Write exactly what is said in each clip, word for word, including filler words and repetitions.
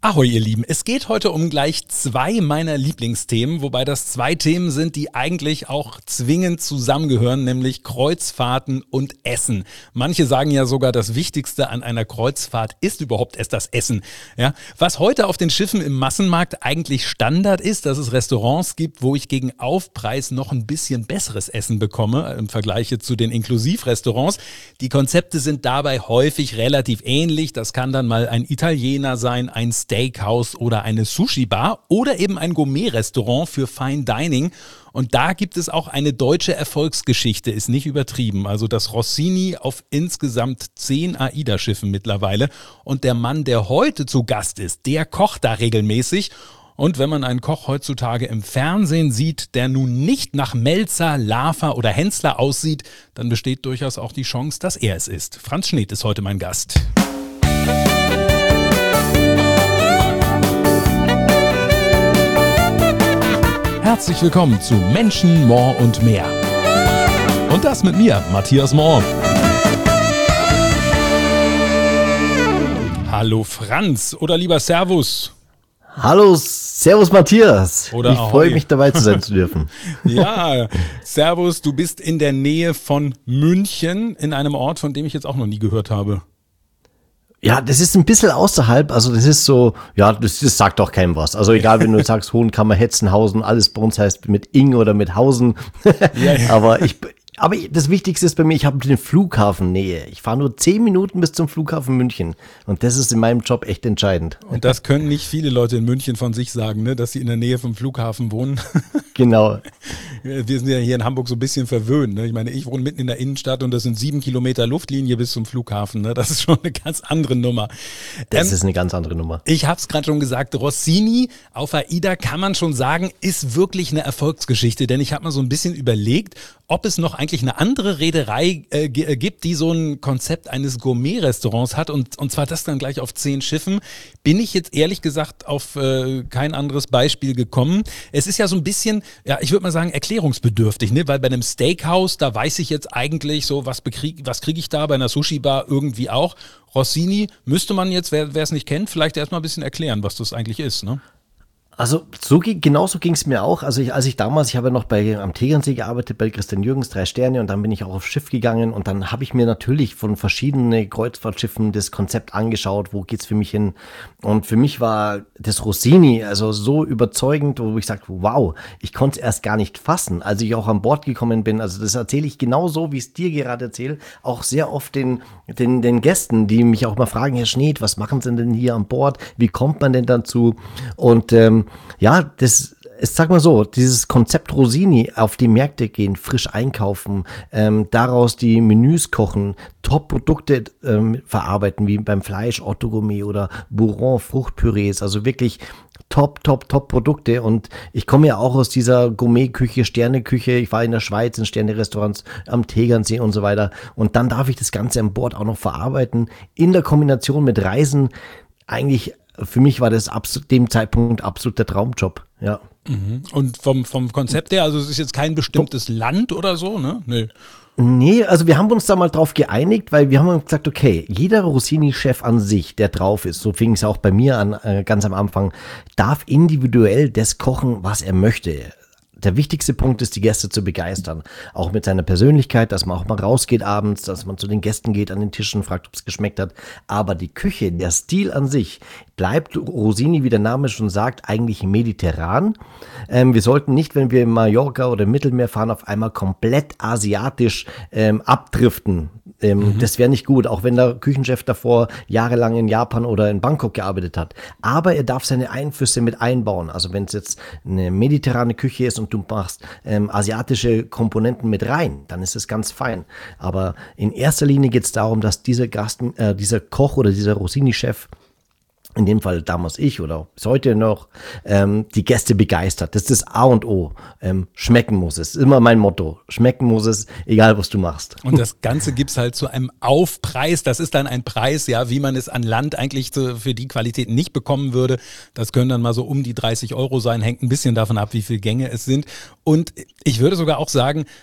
Ahoi ihr Lieben, es geht heute um gleich zwei meiner Lieblingsthemen, wobei das zwei Themen sind, die eigentlich auch zwingend zusammengehören, nämlich Kreuzfahrten und Essen. Manche sagen ja sogar, das Wichtigste an einer Kreuzfahrt ist überhaupt erst das Essen. Ja, was heute auf den Schiffen im Massenmarkt eigentlich Standard ist, dass es Restaurants gibt, wo ich gegen Aufpreis noch ein bisschen besseres Essen bekomme im Vergleich zu den Inklusivrestaurants. Die Konzepte sind dabei häufig relativ ähnlich. Das kann dann mal ein Italiener sein, ein Steakhouse oder eine Sushi-Bar oder eben ein Gourmet-Restaurant für Fine Dining. Und da gibt es auch eine deutsche Erfolgsgeschichte, ist nicht übertrieben. Also das Rossini auf insgesamt zehn AIDA-Schiffen mittlerweile. Und der Mann, der heute zu Gast ist, der kocht da regelmäßig. Und wenn man einen Koch heutzutage im Fernsehen sieht, der nun nicht nach Melzer, Lafer oder Hensler aussieht, dann besteht durchaus auch die Chance, dass er es ist. Franz Schneed ist heute mein Gast. Herzlich willkommen zu Menschen, More und Mehr. Und das mit mir, Matthias Mohr. Hallo Franz oder lieber Servus. Hallo, Servus Matthias. Oder ich freue mich dabei zu sein zu dürfen. Ja, Servus, du bist in der Nähe von München, in einem Ort, von dem ich jetzt auch noch nie gehört habe. Ja, das ist ein bisschen außerhalb, also das ist so, ja, das, das sagt doch keinem was. Also egal, wenn du sagst Hohenkammer, Hetzenhausen, alles bei uns heißt mit Ing oder mit Hausen. Ja, ja. Aber ich, aber das Wichtigste ist bei mir, ich habe den Flughafen Nähe. Ich fahre nur zehn Minuten bis zum Flughafen München und das ist in meinem Job echt entscheidend. Und das können nicht viele Leute in München von sich sagen, ne, dass sie in der Nähe vom Flughafen wohnen. Genau. Wir sind ja hier in Hamburg so ein bisschen verwöhnt. Ne? Ich meine, ich wohne mitten in der Innenstadt und das sind sieben Kilometer Luftlinie bis zum Flughafen. Ne? Das ist schon eine ganz andere Nummer. Das ähm, ist eine ganz andere Nummer. Ich habe es gerade schon gesagt, Rossini auf AIDA kann man schon sagen, ist wirklich eine Erfolgsgeschichte. Denn ich habe mal so ein bisschen überlegt, ob es noch eigentlich eine andere Reederei äh, g- gibt, die so ein Konzept eines Gourmet-Restaurants hat. Und, und zwar das dann gleich auf zehn Schiffen. Bin ich jetzt ehrlich gesagt auf äh, kein anderes Beispiel gekommen. Es ist ja so ein bisschen, ja, ich würde mal sagen, erklärungsbedürftig, ne? Weil bei einem Steakhouse, da weiß ich jetzt eigentlich so, was, bekrieg, was kriege ich da, bei einer Sushi-Bar irgendwie auch. Rossini müsste man jetzt, wer es nicht kennt, vielleicht erstmal ein bisschen erklären, was das eigentlich ist, ne? Also so ging, genauso ging es mir auch. Also ich, als ich damals, ich habe ja noch bei am Tegernsee gearbeitet, bei Christian Jürgens, drei Sterne, und dann bin ich auch aufs Schiff gegangen und dann habe ich mir natürlich von verschiedenen Kreuzfahrtschiffen das Konzept angeschaut, wo geht's für mich hin. Und für mich war das Rossini also so überzeugend, wo ich sagte, wow, ich konnte es erst gar nicht fassen, als ich auch an Bord gekommen bin. Also das erzähle ich genau so, wie ich es dir gerade erzähle, auch sehr oft den, den, den Gästen, die mich auch mal fragen, Herr Schneed, was machen Sie denn hier an Bord? Wie kommt man denn dazu? Und ähm, ja, das, ich sag mal so, dieses Konzept Rossini, auf die Märkte gehen, frisch einkaufen, ähm, daraus die Menüs kochen, Top-Produkte ähm, verarbeiten, wie beim Fleisch, Otto Gourmet oder Bourron, Fruchtpürees, also wirklich Top, top, top Produkte. Und ich komme ja auch aus dieser Gourmet-Küche, Sterneküche. Ich war in der Schweiz in Sterne-Restaurants am Tegernsee und so weiter. Und dann darf ich das Ganze an Bord auch noch verarbeiten, in der Kombination mit Reisen. Eigentlich für mich war das zu dem Zeitpunkt absolut der Traumjob, ja. Und vom, vom Konzept her, also es ist jetzt kein bestimmtes Land oder so, ne? Nee. Nee, also wir haben uns da mal drauf geeinigt, weil wir haben uns gesagt, okay, jeder Rossini-Chef an sich, der drauf ist, so fing es auch bei mir an, äh, ganz am Anfang, darf individuell das kochen, was er möchte. Der wichtigste Punkt ist, die Gäste zu begeistern. Auch mit seiner Persönlichkeit, dass man auch mal rausgeht abends, dass man zu den Gästen geht, an den Tischen, fragt, ob es geschmeckt hat. Aber die Küche, der Stil an sich, bleibt Rossini, wie der Name schon sagt, eigentlich mediterran. Ähm, wir sollten nicht, wenn wir in Mallorca oder im Mittelmeer fahren, auf einmal komplett asiatisch ähm, abdriften. Ähm, mhm. Das wäre nicht gut, auch wenn der Küchenchef davor jahrelang in Japan oder in Bangkok gearbeitet hat. Aber er darf seine Einflüsse mit einbauen. Also wenn es jetzt eine mediterrane Küche ist und du machst ähm, asiatische Komponenten mit rein, dann ist es ganz fein. Aber in erster Linie geht es darum, dass dieser Gast, äh, dieser Koch oder dieser Rossini-Chef, in dem Fall damals ich oder bis heute noch, ähm, die Gäste begeistert. Das ist das A und O. Ähm, schmecken muss es. Immer mein Motto. Schmecken muss es, egal was du machst. Und das Ganze gibt's halt zu einem Aufpreis. Das ist dann ein Preis, ja, wie man es an Land eigentlich zu, für die Qualität nicht bekommen würde. Das können dann mal so um die dreißig Euro sein. Hängt ein bisschen davon ab, wie viele Gänge es sind. Und ich würde sogar auch sagen,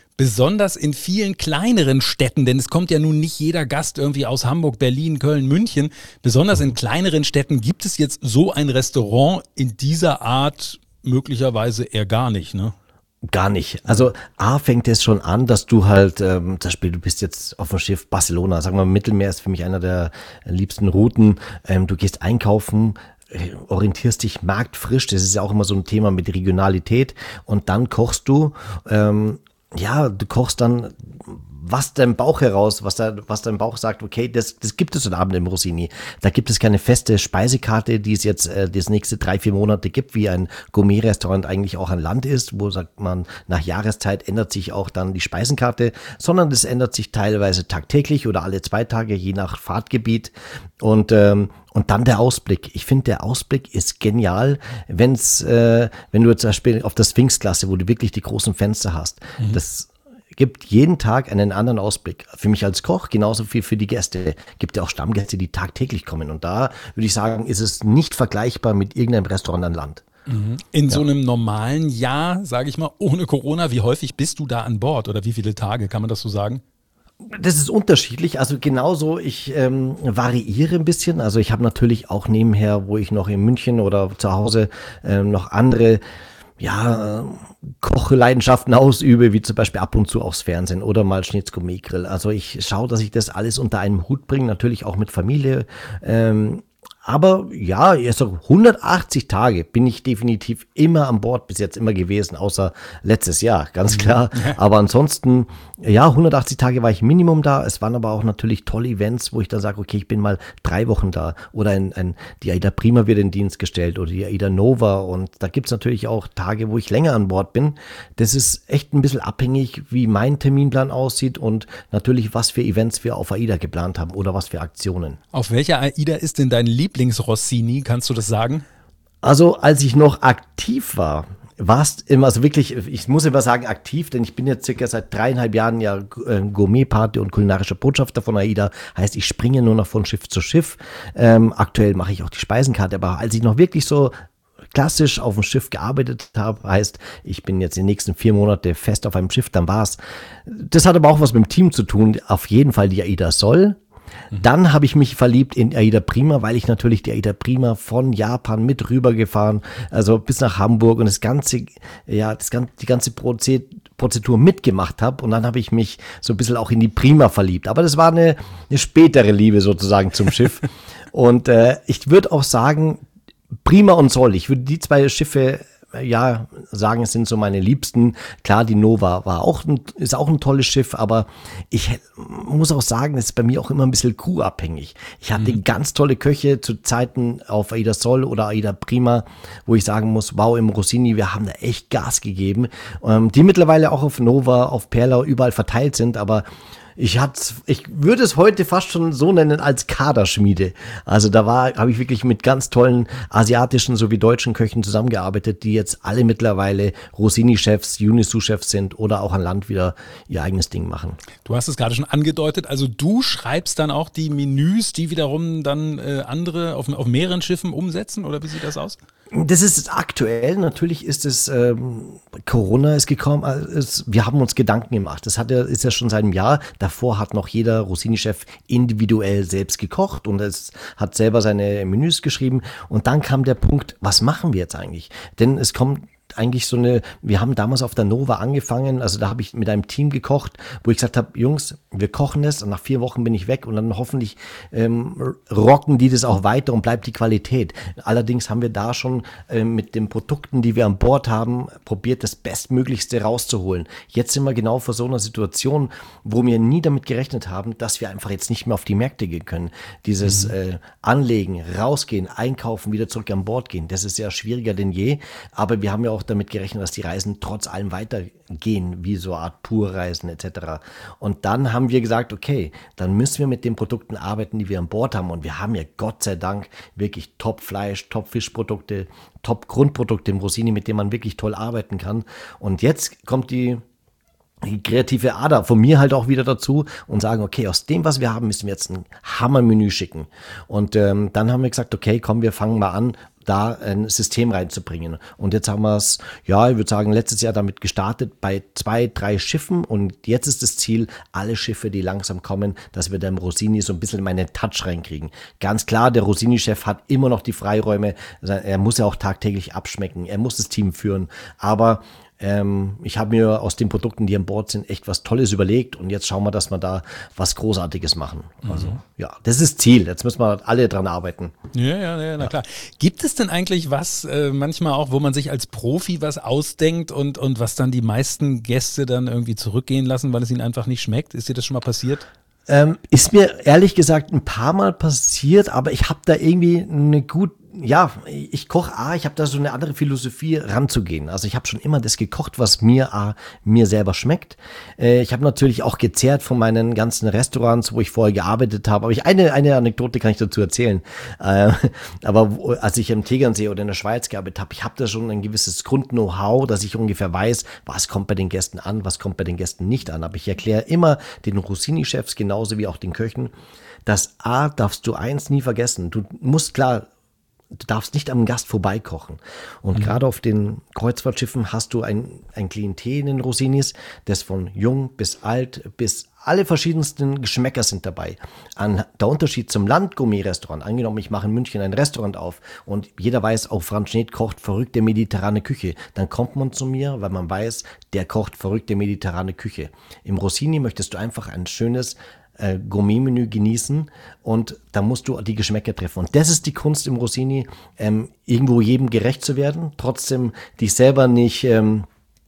Besonders in vielen kleineren Städten, denn es kommt ja nun nicht jeder Gast irgendwie aus Hamburg, Berlin, Köln, München. Besonders in kleineren Städten gibt es jetzt so ein Restaurant in dieser Art möglicherweise eher gar nicht, ne? Gar nicht. Also A fängt es schon an, dass du halt, ähm, zum Beispiel, du bist jetzt auf dem Schiff Barcelona, sagen wir mal, Mittelmeer ist für mich einer der liebsten Routen. Ähm, du gehst einkaufen, orientierst dich marktfrisch, das ist ja auch immer so ein Thema mit Regionalität, und dann kochst du, ähm, ja, du kochst dann, was dein Bauch heraus, was, da, was dein Bauch sagt, okay, das, das gibt es heute Abend im Rossini. Da gibt es keine feste Speisekarte, die es jetzt äh, das nächste drei, vier Monate gibt, wie ein Gourmet-Restaurant eigentlich auch an Land ist, wo, sagt man, nach Jahreszeit ändert sich auch dann die Speisenkarte, sondern das ändert sich teilweise tagtäglich oder alle zwei Tage, je nach Fahrtgebiet. Und ähm, Und dann der Ausblick. Ich finde, der Ausblick ist genial, wenn's, äh, wenn du zum Beispiel auf das Sphinx-Klasse, wo du wirklich die großen Fenster hast. Mhm. Das gibt jeden Tag einen anderen Ausblick. Für mich als Koch, genauso viel für die Gäste. Gibt ja auch Stammgäste, die tagtäglich kommen. Und da würde ich sagen, ist es nicht vergleichbar mit irgendeinem Restaurant an Land. In Ja. so einem normalen Jahr, sage ich mal, ohne Corona, wie häufig bist du da an Bord oder wie viele Tage, kann man das so sagen? Das ist unterschiedlich, also genauso, ich ähm, variiere ein bisschen, also ich habe natürlich auch nebenher, wo ich noch in München oder zu Hause ähm, noch andere, ja, äh, Kochleidenschaften ausübe, wie zum Beispiel ab und zu aufs Fernsehen oder mal Schnitz-Gourmet-Grill. Also ich schaue, dass ich das alles unter einen Hut bringe, natürlich auch mit Familie, ähm, aber ja, also hundertachtzig Tage bin ich definitiv immer an Bord, bis jetzt immer gewesen, außer letztes Jahr, ganz klar. Aber ansonsten, ja, hundertachtzig Tage war ich Minimum da. Es waren aber auch natürlich tolle Events, wo ich dann sage, okay, ich bin mal drei Wochen da. Oder ein, ein, die Aida Prima wird in Dienst gestellt oder die Aida Nova. Und da gibt's natürlich auch Tage, wo ich länger an Bord bin. Das ist echt ein bisschen abhängig, wie mein Terminplan aussieht und natürlich, was für Events wir auf Aida geplant haben oder was für Aktionen. Auf welcher Aida ist denn dein Lieblings-Rossini? Kannst du das sagen? Also, als ich noch aktiv war, war es immer, also wirklich, ich muss immer sagen aktiv, denn ich bin jetzt circa seit dreieinhalb Jahren ja äh, Gourmet-Party und kulinarischer Botschafter von Aida. Heißt, ich springe nur noch von Schiff zu Schiff. Ähm, aktuell mache ich auch die Speisenkarte, aber als ich noch wirklich so klassisch auf dem Schiff gearbeitet habe, heißt, ich bin jetzt die nächsten vier Monate fest auf einem Schiff, dann war's. Das hat aber auch was mit dem Team zu tun. Auf jeden Fall die Aida Sol. Dann habe ich mich verliebt in Aida Prima, weil ich natürlich die Aida Prima von Japan mit rübergefahren, also bis nach Hamburg und das ganze, ja, das ganze, die ganze Prozedur mitgemacht habe. Und dann habe ich mich so ein bisschen auch in die Prima verliebt. Aber das war eine, eine spätere Liebe sozusagen zum Schiff. Und äh, ich würde auch sagen, Prima und Sol, ich würde die zwei Schiffe ja sagen, es sind so meine Liebsten. Klar, die Nova war auch ein, ist auch ein tolles Schiff, aber ich muss auch sagen, es ist bei mir auch immer ein bisschen crewabhängig. Ich hatte mhm. ganz tolle Köche zu Zeiten auf Aida Sol oder Aida Prima, wo ich sagen muss, wow, im Rossini, wir haben da echt Gas gegeben, ähm, die mittlerweile auch auf Nova, auf Perla überall verteilt sind, aber Ich, ich würde es heute fast schon so nennen als Kaderschmiede. Also da war, habe ich wirklich mit ganz tollen asiatischen sowie deutschen Köchen zusammengearbeitet, die jetzt alle mittlerweile Rossini-Chefs, Unisu-Chefs sind oder auch an Land wieder ihr eigenes Ding machen. Du hast es gerade schon angedeutet, also du schreibst dann auch die Menüs, die wiederum dann äh, andere auf, auf mehreren Schiffen umsetzen, oder wie sieht das aus? Das ist aktuell, natürlich ist es, ähm, Corona ist gekommen, äh, ist, wir haben uns Gedanken gemacht. Das hat ja, ist ja schon seit einem Jahr. Davor hat noch jeder Rossini-Chef individuell selbst gekocht und es hat selber seine Menüs geschrieben. Und dann kam der Punkt, was machen wir jetzt eigentlich? Denn es kommt eigentlich so eine, wir haben damals auf der Nova angefangen, also da habe ich mit einem Team gekocht, wo ich gesagt habe, Jungs, wir kochen es und nach vier Wochen bin ich weg und dann hoffentlich ähm, rocken die das auch weiter und bleibt die Qualität. Allerdings haben wir da schon ähm, mit den Produkten, die wir an Bord haben, probiert, das Bestmöglichste rauszuholen. Jetzt sind wir genau vor so einer Situation, wo wir nie damit gerechnet haben, dass wir einfach jetzt nicht mehr auf die Märkte gehen können. Dieses mhm. äh, Anlegen, rausgehen, einkaufen, wieder zurück an Bord gehen, das ist ja schwieriger denn je, aber wir haben ja auch damit gerechnet, dass die Reisen trotz allem weitergehen, wie so eine Art Purreisen et cetera. Und dann haben wir gesagt, okay, dann müssen wir mit den Produkten arbeiten, die wir an Bord haben. Und wir haben ja Gott sei Dank wirklich Top-Fleisch, Top-Fischprodukte, Top-Grundprodukte im Rossini, mit denen man wirklich toll arbeiten kann. Und jetzt kommt die die kreative Ader von mir halt auch wieder dazu und sagen, okay, aus dem, was wir haben, müssen wir jetzt ein Hammermenü schicken. Und ähm, dann haben wir gesagt, okay, komm, wir fangen mal an. da ein System reinzubringen. Und jetzt haben wir es, ja, ich würde sagen, letztes Jahr damit gestartet bei zwei, drei Schiffen und jetzt ist das Ziel, alle Schiffe, die langsam kommen, dass wir da im Rossini so ein bisschen meinen Touch reinkriegen. Ganz klar, der Rossini-Chef hat immer noch die Freiräume, er muss ja auch tagtäglich abschmecken, er muss das Team führen, aber Ähm, ich habe mir aus den Produkten, die an Bord sind, echt was Tolles überlegt und jetzt schauen wir, dass wir da was Großartiges machen. Also mhm. ja, das ist Ziel. Jetzt müssen wir alle dran arbeiten. Ja, ja, ja, na ja. klar. Gibt es denn eigentlich was, äh, manchmal auch, wo man sich als Profi was ausdenkt und, und was dann die meisten Gäste dann irgendwie zurückgehen lassen, weil es ihnen einfach nicht schmeckt? Ist dir das schon mal passiert? Ähm, ist mir ehrlich gesagt ein paar Mal passiert, aber ich habe da irgendwie eine gut ja, ich koche, ah, ich habe da so eine andere Philosophie ranzugehen. Also ich habe schon immer das gekocht, was mir ah, mir selber schmeckt. Äh, ich habe natürlich auch gezehrt von meinen ganzen Restaurants, wo ich vorher gearbeitet habe. Aber ich, eine, eine Anekdote kann ich dazu erzählen. Äh, aber wo, als ich im Tegernsee oder in der Schweiz gearbeitet habe, ich habe da schon ein gewisses Grund-Know-how, dass ich ungefähr weiß, was kommt bei den Gästen an, was kommt bei den Gästen nicht an. Aber ich erkläre immer den Rossini-Chefs genauso wie auch den Köchen, dass A, darfst du eins nie vergessen. Du musst klar, du darfst nicht am Gast vorbeikochen. Und mhm. gerade auf den Kreuzfahrtschiffen hast du ein, ein Klientel in den Rossinis, das von jung bis alt bis alle verschiedensten Geschmäcker sind dabei. An, der Unterschied zum Landgourmet-Restaurant, angenommen, ich mache in München ein Restaurant auf und jeder weiß, auch Franz Schneed kocht verrückte mediterrane Küche, dann kommt man zu mir, weil man weiß, der kocht verrückte mediterrane Küche. Im Rossini möchtest du einfach ein schönes Äh, Gourmet-Menü genießen und da musst du die Geschmäcker treffen. Und das ist die Kunst im Rossini, ähm, irgendwo jedem gerecht zu werden, trotzdem dich selber nicht ähm,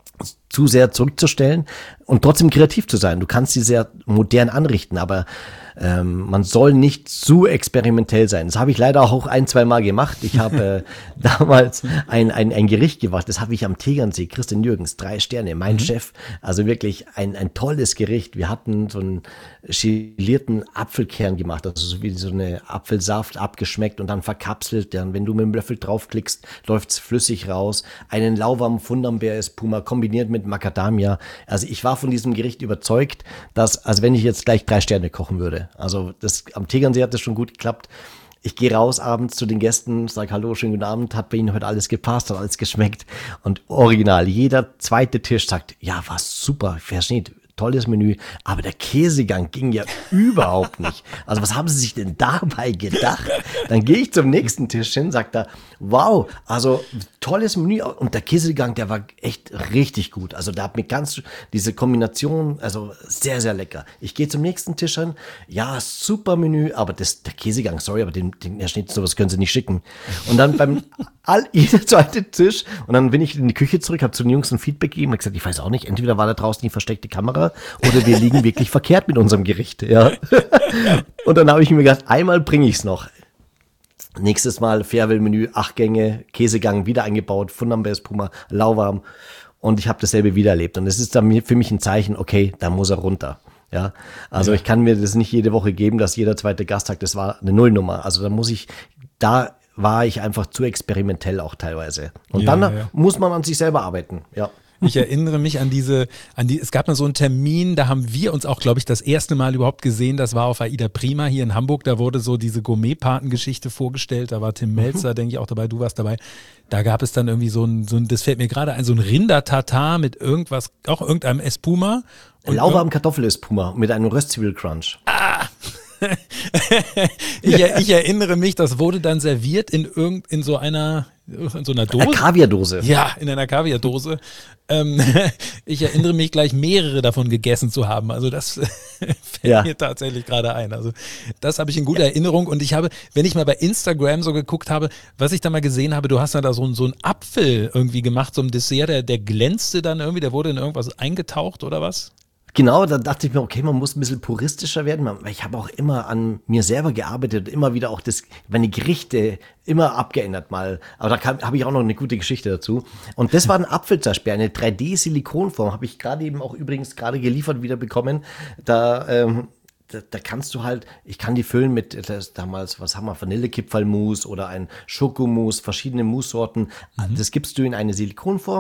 zu sehr zurückzustellen und trotzdem kreativ zu sein. Du kannst sie sehr modern anrichten, aber ähm, man soll nicht zu experimentell sein. Das habe ich leider auch ein, zwei Mal gemacht. Ich habe äh, damals ein, ein, ein Gericht gemacht, das habe ich am Tegernsee, Christian Jürgens, drei Sterne, mein mhm. Chef, also wirklich ein, ein tolles Gericht. Wir hatten so einen gelierten Apfelkern gemacht, also so wie so eine Apfelsaft abgeschmeckt und dann verkapselt. Dann, wenn du mit dem Löffel draufklickst, läuft's flüssig raus. Einen lauwarmen Funderbeer-Espuma kombiniert mit Macadamia. Also ich war von diesem Gericht überzeugt, dass, als wenn ich jetzt gleich drei Sterne kochen würde. Also das, am Tegernsee hat das schon gut geklappt. Ich gehe raus abends zu den Gästen, sage hallo, schönen guten Abend, hat bei Ihnen heute alles gepasst, hat alles geschmeckt. Und original, jeder zweite Tisch sagt, ja, war super, versteht, tolles Menü, aber der Käsegang ging ja überhaupt nicht. Also was haben Sie sich denn dabei gedacht? Dann gehe ich zum nächsten Tisch hin, sagt er, wow, also tolles Menü und der Käsegang, der war echt richtig gut. Also da hat mir ganz diese Kombination, also sehr, sehr lecker. Ich gehe zum nächsten Tisch hin, ja, super Menü, aber das, der Käsegang, sorry, aber den, den Herr Schnitt, sowas können Sie nicht schicken. Und dann beim all, jeder zweite Tisch und dann bin ich in die Küche zurück, habe zu den Jungs ein Feedback gegeben, habe gesagt, ich weiß auch nicht, entweder war da draußen die versteckte Kamera oder wir liegen wirklich verkehrt mit unserem Gericht. Ja. Und dann habe ich mir gedacht, einmal bringe ich es noch. Nächstes Mal Fairwell-Menü, acht Gänge, Käsegang wieder eingebaut, Funderbeer-Espuma, lauwarm. Und ich habe dasselbe wieder erlebt. Und es ist dann für mich ein Zeichen, okay, da muss er runter. Ja, also ja. Ich kann mir das nicht jede Woche geben, dass jeder zweite Gast sagt, das war eine Nullnummer. Also da muss ich, da war ich einfach zu experimentell auch teilweise. Und ja, dann ja. muss man an sich selber arbeiten, ja. Ich erinnere mich an diese, an die, es gab mal so einen Termin, da haben wir uns auch, glaube ich, das erste Mal überhaupt gesehen, das war auf Aida Prima hier in Hamburg, da wurde so diese Gourmet-Paten-Geschichte vorgestellt, da war Tim Melzer, mhm. denke ich, auch dabei, du warst dabei, da gab es dann irgendwie so ein, so ein das fällt mir gerade ein, so ein Rinder-Tartar mit irgendwas, auch irgendeinem Espuma. Lauwarm Kartoffel-Espuma mit einem Röstzwiebel-Crunch. Ah! ich, ich erinnere mich, das wurde dann serviert in irgend, in so einer, in so einer Dose. Eine Kaviardose. Ja, in einer Kaviardose. Ähm, ich erinnere mich gleich, mehrere davon gegessen zu haben. Also das fällt ja. mir tatsächlich gerade ein. Also das habe ich in guter ja. Erinnerung. Und ich habe, wenn ich mal bei Instagram so geguckt habe, was ich da mal gesehen habe, du hast da so, so einen Apfel irgendwie gemacht, so ein Dessert, der, der glänzte dann irgendwie, der wurde in irgendwas eingetaucht oder was? Genau, da dachte ich mir, okay, man muss ein bisschen puristischer werden, weil ich habe auch immer an mir selber gearbeitet, immer wieder auch das, meine Gerichte immer abgeändert mal. Aber da habe ich auch noch eine gute Geschichte dazu. Und das war ein Apfelzersperr, eine drei D-Silikonform, habe ich gerade eben auch übrigens gerade geliefert wieder bekommen. Da ähm, Da, da kannst du halt, ich kann die füllen mit, das damals, was haben wir, Vanillekipferlmus oder ein Schokomousse, verschiedene Mousse-Sorten. Mhm. Das gibst du in eine Silikonform,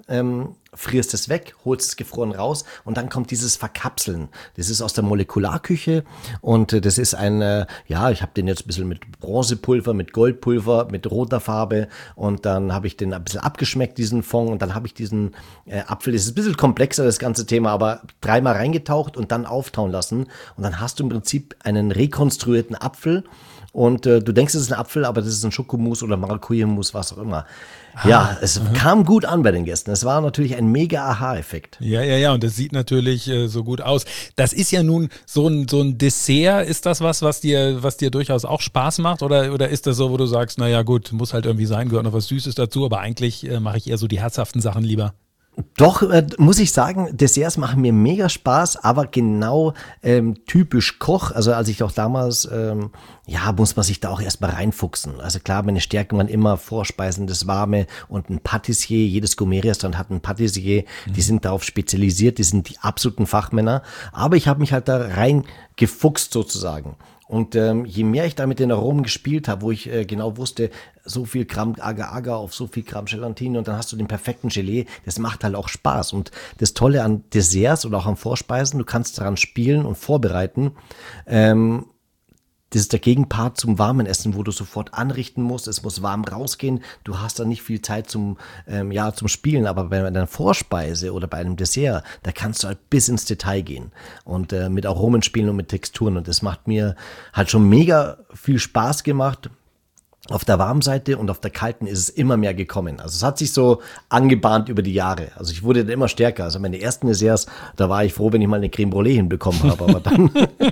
ähm, frierst es weg, holst es gefroren raus und dann kommt dieses Verkapseln. Das ist aus der Molekularküche und äh, das ist ein, äh, ja, ich habe den jetzt ein bisschen mit Bronzepulver, mit Goldpulver, mit roter Farbe und dann habe ich den ein bisschen abgeschmeckt, diesen Fond, und dann habe ich diesen äh, Apfel, das ist ein bisschen komplexer, das ganze Thema, aber dreimal reingetaucht und dann auftauen lassen und dann hast du im Prinzip einen rekonstruierten Apfel. Und äh, du denkst, es ist ein Apfel, aber das ist ein Schokomus oder Maracuja-Mus, was auch immer. Ah, ja, es aha. kam gut an bei den Gästen. Es war natürlich ein mega Aha-Effekt. Ja, ja, ja, und das sieht natürlich äh, so gut aus. Das ist ja nun so ein, so ein Dessert. Ist das was, was dir, was dir durchaus auch Spaß macht? Oder, oder ist das so, wo du sagst, naja gut, muss halt irgendwie sein, gehört noch was Süßes dazu, aber eigentlich äh, mache ich eher so die herzhaften Sachen lieber? Doch, äh, muss ich sagen, Desserts machen mir mega Spaß, aber genau ähm, typisch Koch. Also als ich doch damals, ähm, ja, muss man sich da auch erstmal reinfuchsen. Also klar, meine Stärken waren immer Vorspeisen, das Warme und ein Patissier. Jedes Gourmet-Restaurant hat einen Patissier, mhm. die sind darauf spezialisiert, die sind die absoluten Fachmänner. Aber ich habe mich halt da reingefuchst sozusagen. Und ähm, je mehr ich da mit den Aromen gespielt habe, wo ich äh, genau wusste, so viel Gramm Agar-Agar auf so viel Gramm Gelatine und dann hast du den perfekten Gelee, das macht halt auch Spaß. Und das Tolle an Desserts oder auch an Vorspeisen, du kannst daran spielen und vorbereiten. Ähm, das ist der Gegenpart zum warmen Essen, wo du sofort anrichten musst. Es muss warm rausgehen. Du hast da nicht viel Zeit zum, ähm, ja, zum Spielen. Aber bei einer Vorspeise oder bei einem Dessert, da kannst du halt bis ins Detail gehen und äh, mit Aromen spielen und mit Texturen. Und das macht mir halt schon mega viel Spaß gemacht. Auf der warmen Seite und auf der kalten ist es immer mehr gekommen. Also es hat sich so angebahnt über die Jahre. Also ich wurde dann immer stärker. Also meine ersten Desserts, da war ich froh, wenn ich mal eine Creme Brûlée hinbekommen habe. Aber dann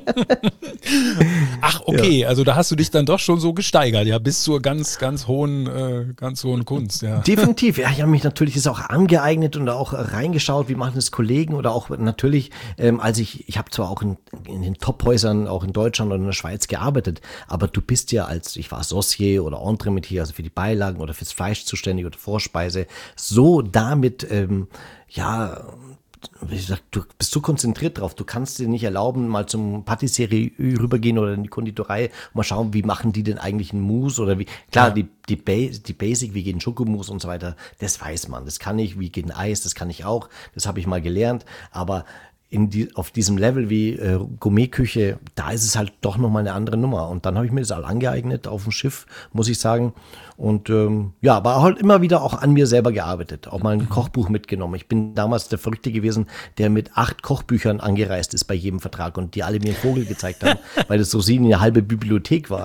Ach, okay. Ja. Also da hast du dich dann doch schon so gesteigert, ja, bis zur ganz, ganz hohen, äh, ganz hohen Kunst. Ja. Definitiv. Ja, ich habe mich natürlich das auch angeeignet und auch reingeschaut, wie machen das Kollegen oder auch natürlich, ähm, als ich, ich habe zwar auch in, in den Top-Häusern, auch in Deutschland und in der Schweiz gearbeitet, aber du bist ja als, ich war Saucier oder Entremetier, also für die Beilagen oder fürs Fleisch zuständig oder Vorspeise, so damit, ähm, ja, wie gesagt, du bist so konzentriert drauf, du kannst dir nicht erlauben, mal zum Patisserie rübergehen oder in die Konditorei, mal schauen, wie machen die denn eigentlich einen Mousse oder wie, klar, ja. die, die, ba- die Basic, wie geht ein Schokomousse und so weiter, das weiß man, das kann ich, wie geht ein Eis, das kann ich auch, das habe ich mal gelernt, aber in die, auf diesem Level wie äh, Gourmetküche, da ist es halt doch nochmal eine andere Nummer. Und dann habe ich mir das all angeeignet auf dem Schiff, muss ich sagen. Und ähm, ja, aber halt immer wieder auch an mir selber gearbeitet. Auch mal ein Kochbuch mitgenommen. Ich bin damals der Verrückte gewesen, der mit acht Kochbüchern angereist ist bei jedem Vertrag und die alle mir einen Vogel gezeigt haben, weil das so sie eine halbe Bibliothek war.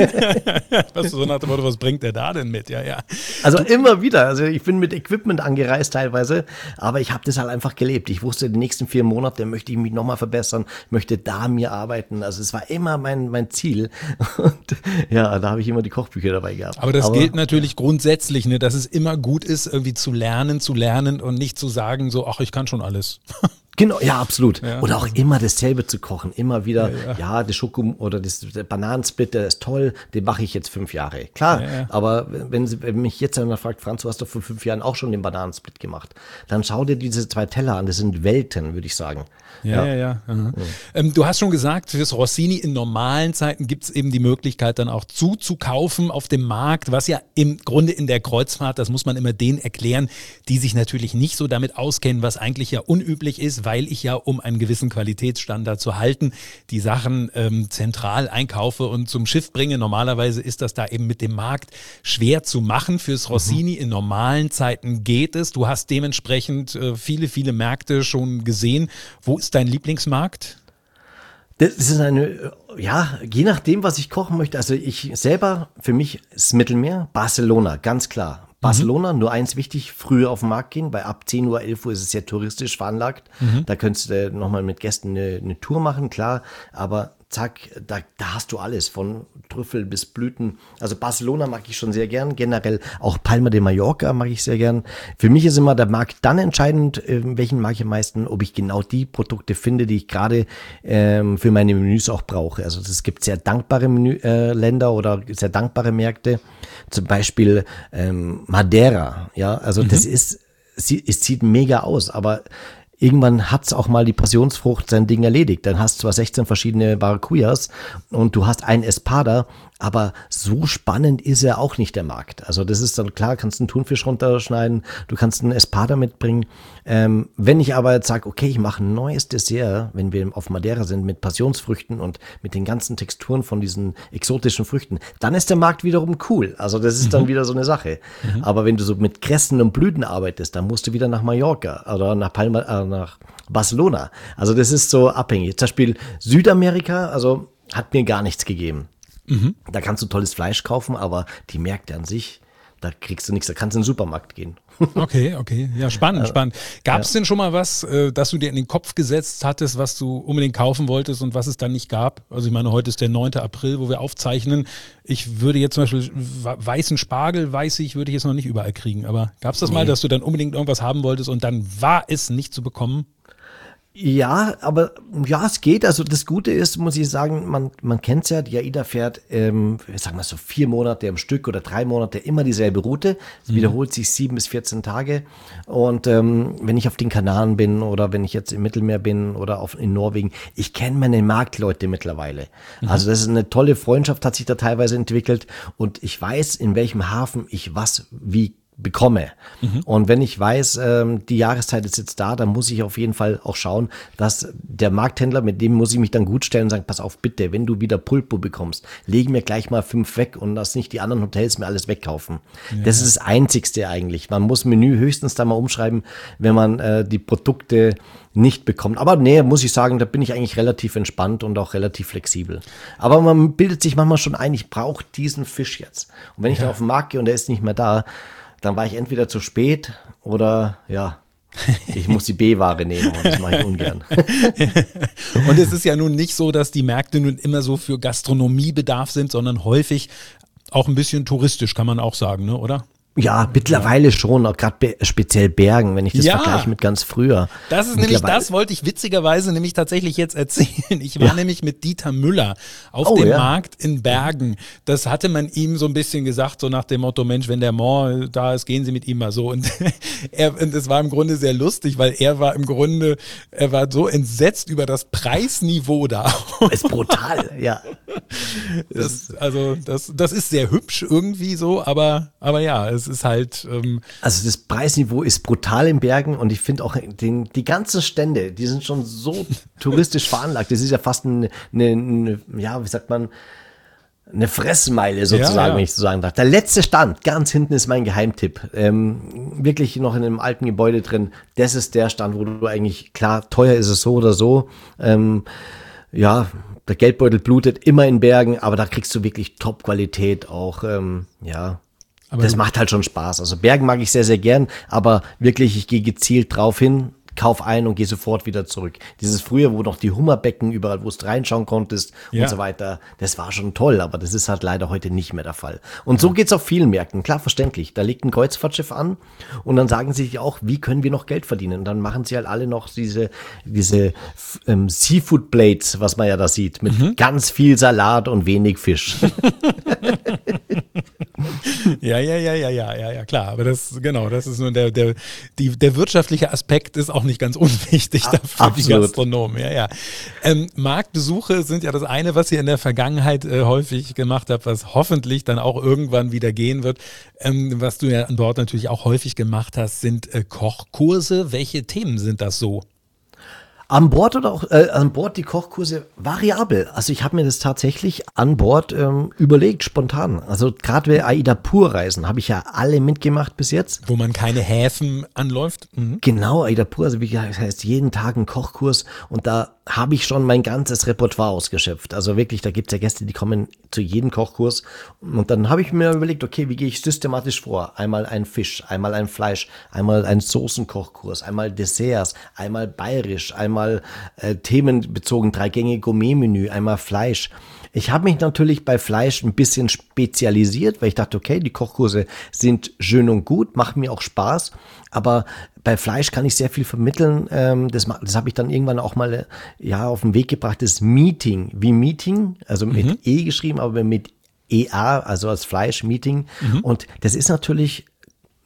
Was so nach dem Motto, was bringt der da denn mit? Ja, ja. Also immer wieder. Also ich bin mit Equipment angereist teilweise, aber ich habe das halt einfach gelebt. Ich wusste, die nächsten vier Monate da möchte ich mich nochmal verbessern, möchte da mir arbeiten. Also es war immer mein, mein Ziel. Und ja, da habe ich immer die Kochbücher dabei gehabt. Aber das Aber, gilt natürlich grundsätzlich, ne, dass es immer gut ist, irgendwie zu lernen, zu lernen und nicht zu sagen, so, ach, ich kann schon alles. Genau, ja, absolut. Ja. Oder auch Also, immer dasselbe zu kochen. Immer wieder, ja, ja. ja der Schoko oder das, der Bananensplit, der ist toll, den mache ich jetzt fünf Jahre. Klar, ja, ja. aber wenn, sie, wenn mich jetzt einer fragt, Franz, du hast doch vor fünf Jahren auch schon den Bananensplit gemacht, dann schau dir diese zwei Teller an. Das sind Welten, würde ich sagen. Ja, ja, ja. ja. Mhm. Ähm, du hast schon gesagt, fürs Rossini in normalen Zeiten gibt es eben die Möglichkeit, dann auch zuzukaufen auf dem Markt, was ja im Grunde in der Kreuzfahrt, das muss man immer denen erklären, die sich natürlich nicht so damit auskennen, was eigentlich ja unüblich ist, weil ich ja, um einen gewissen Qualitätsstandard zu halten, die Sachen ähm, zentral einkaufe und zum Schiff bringe. Normalerweise ist das da eben mit dem Markt schwer zu machen. Fürs Rossini in normalen Zeiten geht es. Du hast dementsprechend äh, viele, viele Märkte schon gesehen. Wo ist dein Lieblingsmarkt? Das ist eine, ja, je nachdem, was ich kochen möchte. Also ich selber, für mich ist das Mittelmeer, Barcelona, ganz klar. Barcelona, mhm. nur eins wichtig, früher auf den Markt gehen, weil ab zehn Uhr, elf Uhr ist es sehr touristisch veranlagt. Mhm. Da könntest du nochmal mit Gästen eine, eine Tour machen, klar, aber zack, da, da hast du alles, von Trüffel bis Blüten. Also Barcelona mag ich schon sehr gern, generell auch Palma de Mallorca mag ich sehr gern. Für mich ist immer der Markt dann entscheidend, welchen mag ich am meisten, ob ich genau die Produkte finde, die ich gerade ähm, für meine Menüs auch brauche. Also es gibt sehr dankbare Menü, äh, Länder oder sehr dankbare Märkte, zum Beispiel ähm, Madeira, ja, also mhm. das ist, sie, es sieht mega aus, aber irgendwann hat's auch mal die Passionsfrucht sein Ding erledigt. Dann hast du zwar sechzehn verschiedene Maracujas und du hast einen Espada, aber so spannend ist er auch nicht, der Markt. Also das ist dann klar, kannst einen Thunfisch runterschneiden, du kannst einen Espada mitbringen. Ähm, wenn ich aber jetzt sage, okay, ich mache ein neues Dessert, wenn wir auf Madeira sind, mit Passionsfrüchten und mit den ganzen Texturen von diesen exotischen Früchten, dann ist der Markt wiederum cool. Also das ist dann mhm. wieder so eine Sache. Mhm. Aber wenn du so mit Kressen und Blüten arbeitest, dann musst du wieder nach Mallorca oder nach Palma, äh, nach Barcelona. Also das ist so abhängig. Zum Beispiel Südamerika, also hat mir gar nichts gegeben. Mhm. Da kannst du tolles Fleisch kaufen, aber die Märkte an sich, da kriegst du nichts, da kannst du in den Supermarkt gehen. Okay, okay. Ja, spannend, spannend. Gab es ja. denn schon mal was, dass du dir in den Kopf gesetzt hattest, was du unbedingt kaufen wolltest und was es dann nicht gab? Also ich meine, heute ist der neunte April, wo wir aufzeichnen. Ich würde jetzt zum Beispiel weißen Spargel, weiß ich, würde ich jetzt noch nicht überall kriegen. Aber gab es das nee. mal, dass du dann unbedingt irgendwas haben wolltest und dann war es nicht zu bekommen? Ja, aber ja, es geht. Also das Gute ist, muss ich sagen, man, man kennt es ja, die AIDA fährt, ähm, sagen wir so vier Monate am Stück oder drei Monate immer dieselbe Route. Es mhm. wiederholt sich sieben bis vierzehn Tage. Und ähm, wenn ich auf den Kanaren bin oder wenn ich jetzt im Mittelmeer bin oder auf, in Norwegen, ich kenne meine Marktleute mittlerweile. Mhm. Also das ist eine tolle Freundschaft, hat sich da teilweise entwickelt. Und ich weiß, in welchem Hafen ich was wie bekomme. Mhm. Und wenn ich weiß, ähm, die Jahreszeit ist jetzt da, dann muss ich auf jeden Fall auch schauen, dass der Markthändler, mit dem muss ich mich dann gut stellen und sagen, pass auf, bitte, wenn du wieder Pulpo bekommst, leg mir gleich mal fünf weg und lass nicht die anderen Hotels mir alles wegkaufen. Ja. Das ist das Einzigste eigentlich. Man muss Menü höchstens da mal umschreiben, wenn man äh, die Produkte nicht bekommt. Aber nee, muss ich sagen, da bin ich eigentlich relativ entspannt und auch relativ flexibel. Aber man bildet sich manchmal schon ein, ich brauche diesen Fisch jetzt. Und wenn ich ja. dann auf den Markt gehe und der ist nicht mehr da, dann war ich entweder zu spät oder ja, ich muss die B-Ware nehmen und das mache ich ungern. Und es ist ja nun nicht so, dass die Märkte nun immer so für Gastronomiebedarf sind, sondern häufig auch ein bisschen touristisch, kann man auch sagen, ne, oder? Ja, mittlerweile schon, auch gerade be- speziell Bergen, wenn ich das ja, vergleiche mit ganz früher. Das ist nämlich, das wollte ich witzigerweise nämlich tatsächlich jetzt erzählen. Ich war ja. nämlich mit Dieter Müller auf oh, dem ja. Markt in Bergen. Das hatte man ihm so ein bisschen gesagt, so nach dem Motto, Mensch, wenn der Mont da ist, gehen Sie mit ihm mal so. Und er, und es war im Grunde sehr lustig, weil er war im Grunde, er war so entsetzt über das Preisniveau da. Ist brutal, ja. Das, also, das, das ist sehr hübsch irgendwie so, aber, aber ja, es ist halt. Ähm also das Preisniveau ist brutal in Bergen und ich finde auch den, die ganzen Stände, die sind schon so touristisch veranlagt. Das ist ja fast eine, eine, eine ja, wie sagt man, eine Fressmeile sozusagen, ja, ja. wenn ich so sagen darf. Der letzte Stand, ganz hinten ist mein Geheimtipp. Ähm, wirklich noch in einem alten Gebäude drin. Das ist der Stand, wo du eigentlich, klar, teuer ist es so oder so. Ähm, ja, der Geldbeutel blutet immer in Bergen, aber da kriegst du wirklich Top-Qualität auch, ähm, ja. Aber das macht halt schon Spaß. Also Bergen mag ich sehr, sehr gern, aber wirklich, ich gehe gezielt drauf hin, kauf ein und gehe sofort wieder zurück. Dieses früher, wo noch die Hummerbecken überall, wo du reinschauen konntest ja. und so weiter, das war schon toll, aber das ist halt leider heute nicht mehr der Fall. Und so geht's auf vielen Märkten, klar, verständlich. Da liegt ein Kreuzfahrtschiff an und dann sagen sie sich auch, wie können wir noch Geld verdienen? Und dann machen sie halt alle noch diese, diese ähm, Seafood Plates, was man ja da sieht, mit mhm. ganz viel Salat und wenig Fisch. Ja, ja, ja, ja, ja, ja, ja, klar. Aber das, genau, das ist nur der, der, die, der wirtschaftliche Aspekt ist auch nicht ganz unwichtig dafür, Absolut. Die Gastronomen. Ja, ja. Ähm, Marktbesuche sind ja das eine, was ihr in der Vergangenheit äh, häufig gemacht habt, was hoffentlich dann auch irgendwann wieder gehen wird. Ähm, was du ja an Bord natürlich auch häufig gemacht hast, sind äh, Kochkurse. Welche Themen sind das so? An Bord oder auch äh, an Bord die Kochkurse variabel. Also ich habe mir das tatsächlich an Bord ähm, überlegt, spontan. Also gerade bei AIDA Pur Reisen habe ich ja alle mitgemacht bis jetzt. Wo man keine Häfen anläuft. Mhm. Genau, AIDA Pur, also wie gesagt, das heißt jeden Tag ein Kochkurs und da habe ich schon mein ganzes Repertoire ausgeschöpft. Also wirklich, da gibt es ja Gäste, die kommen zu jedem Kochkurs und dann habe ich mir überlegt, okay, wie gehe ich systematisch vor? Einmal ein Fisch, einmal ein Fleisch, einmal ein Soßenkochkurs, einmal Desserts, einmal bayerisch, einmal äh, themenbezogen, drei Gänge Gourmet-Menü, einmal Fleisch. Ich habe mich natürlich bei Fleisch ein bisschen spezialisiert, weil ich dachte, okay, die Kochkurse sind schön und gut, machen mir auch Spaß, aber bei Fleisch kann ich sehr viel vermitteln. Ähm, das das habe ich dann irgendwann auch mal äh, ja, auf den Weg gebracht, das Meeting, wie Meeting, also mit mhm. E geschrieben, aber mit E A, also als Fleisch, Meeting. Mhm. Und das ist natürlich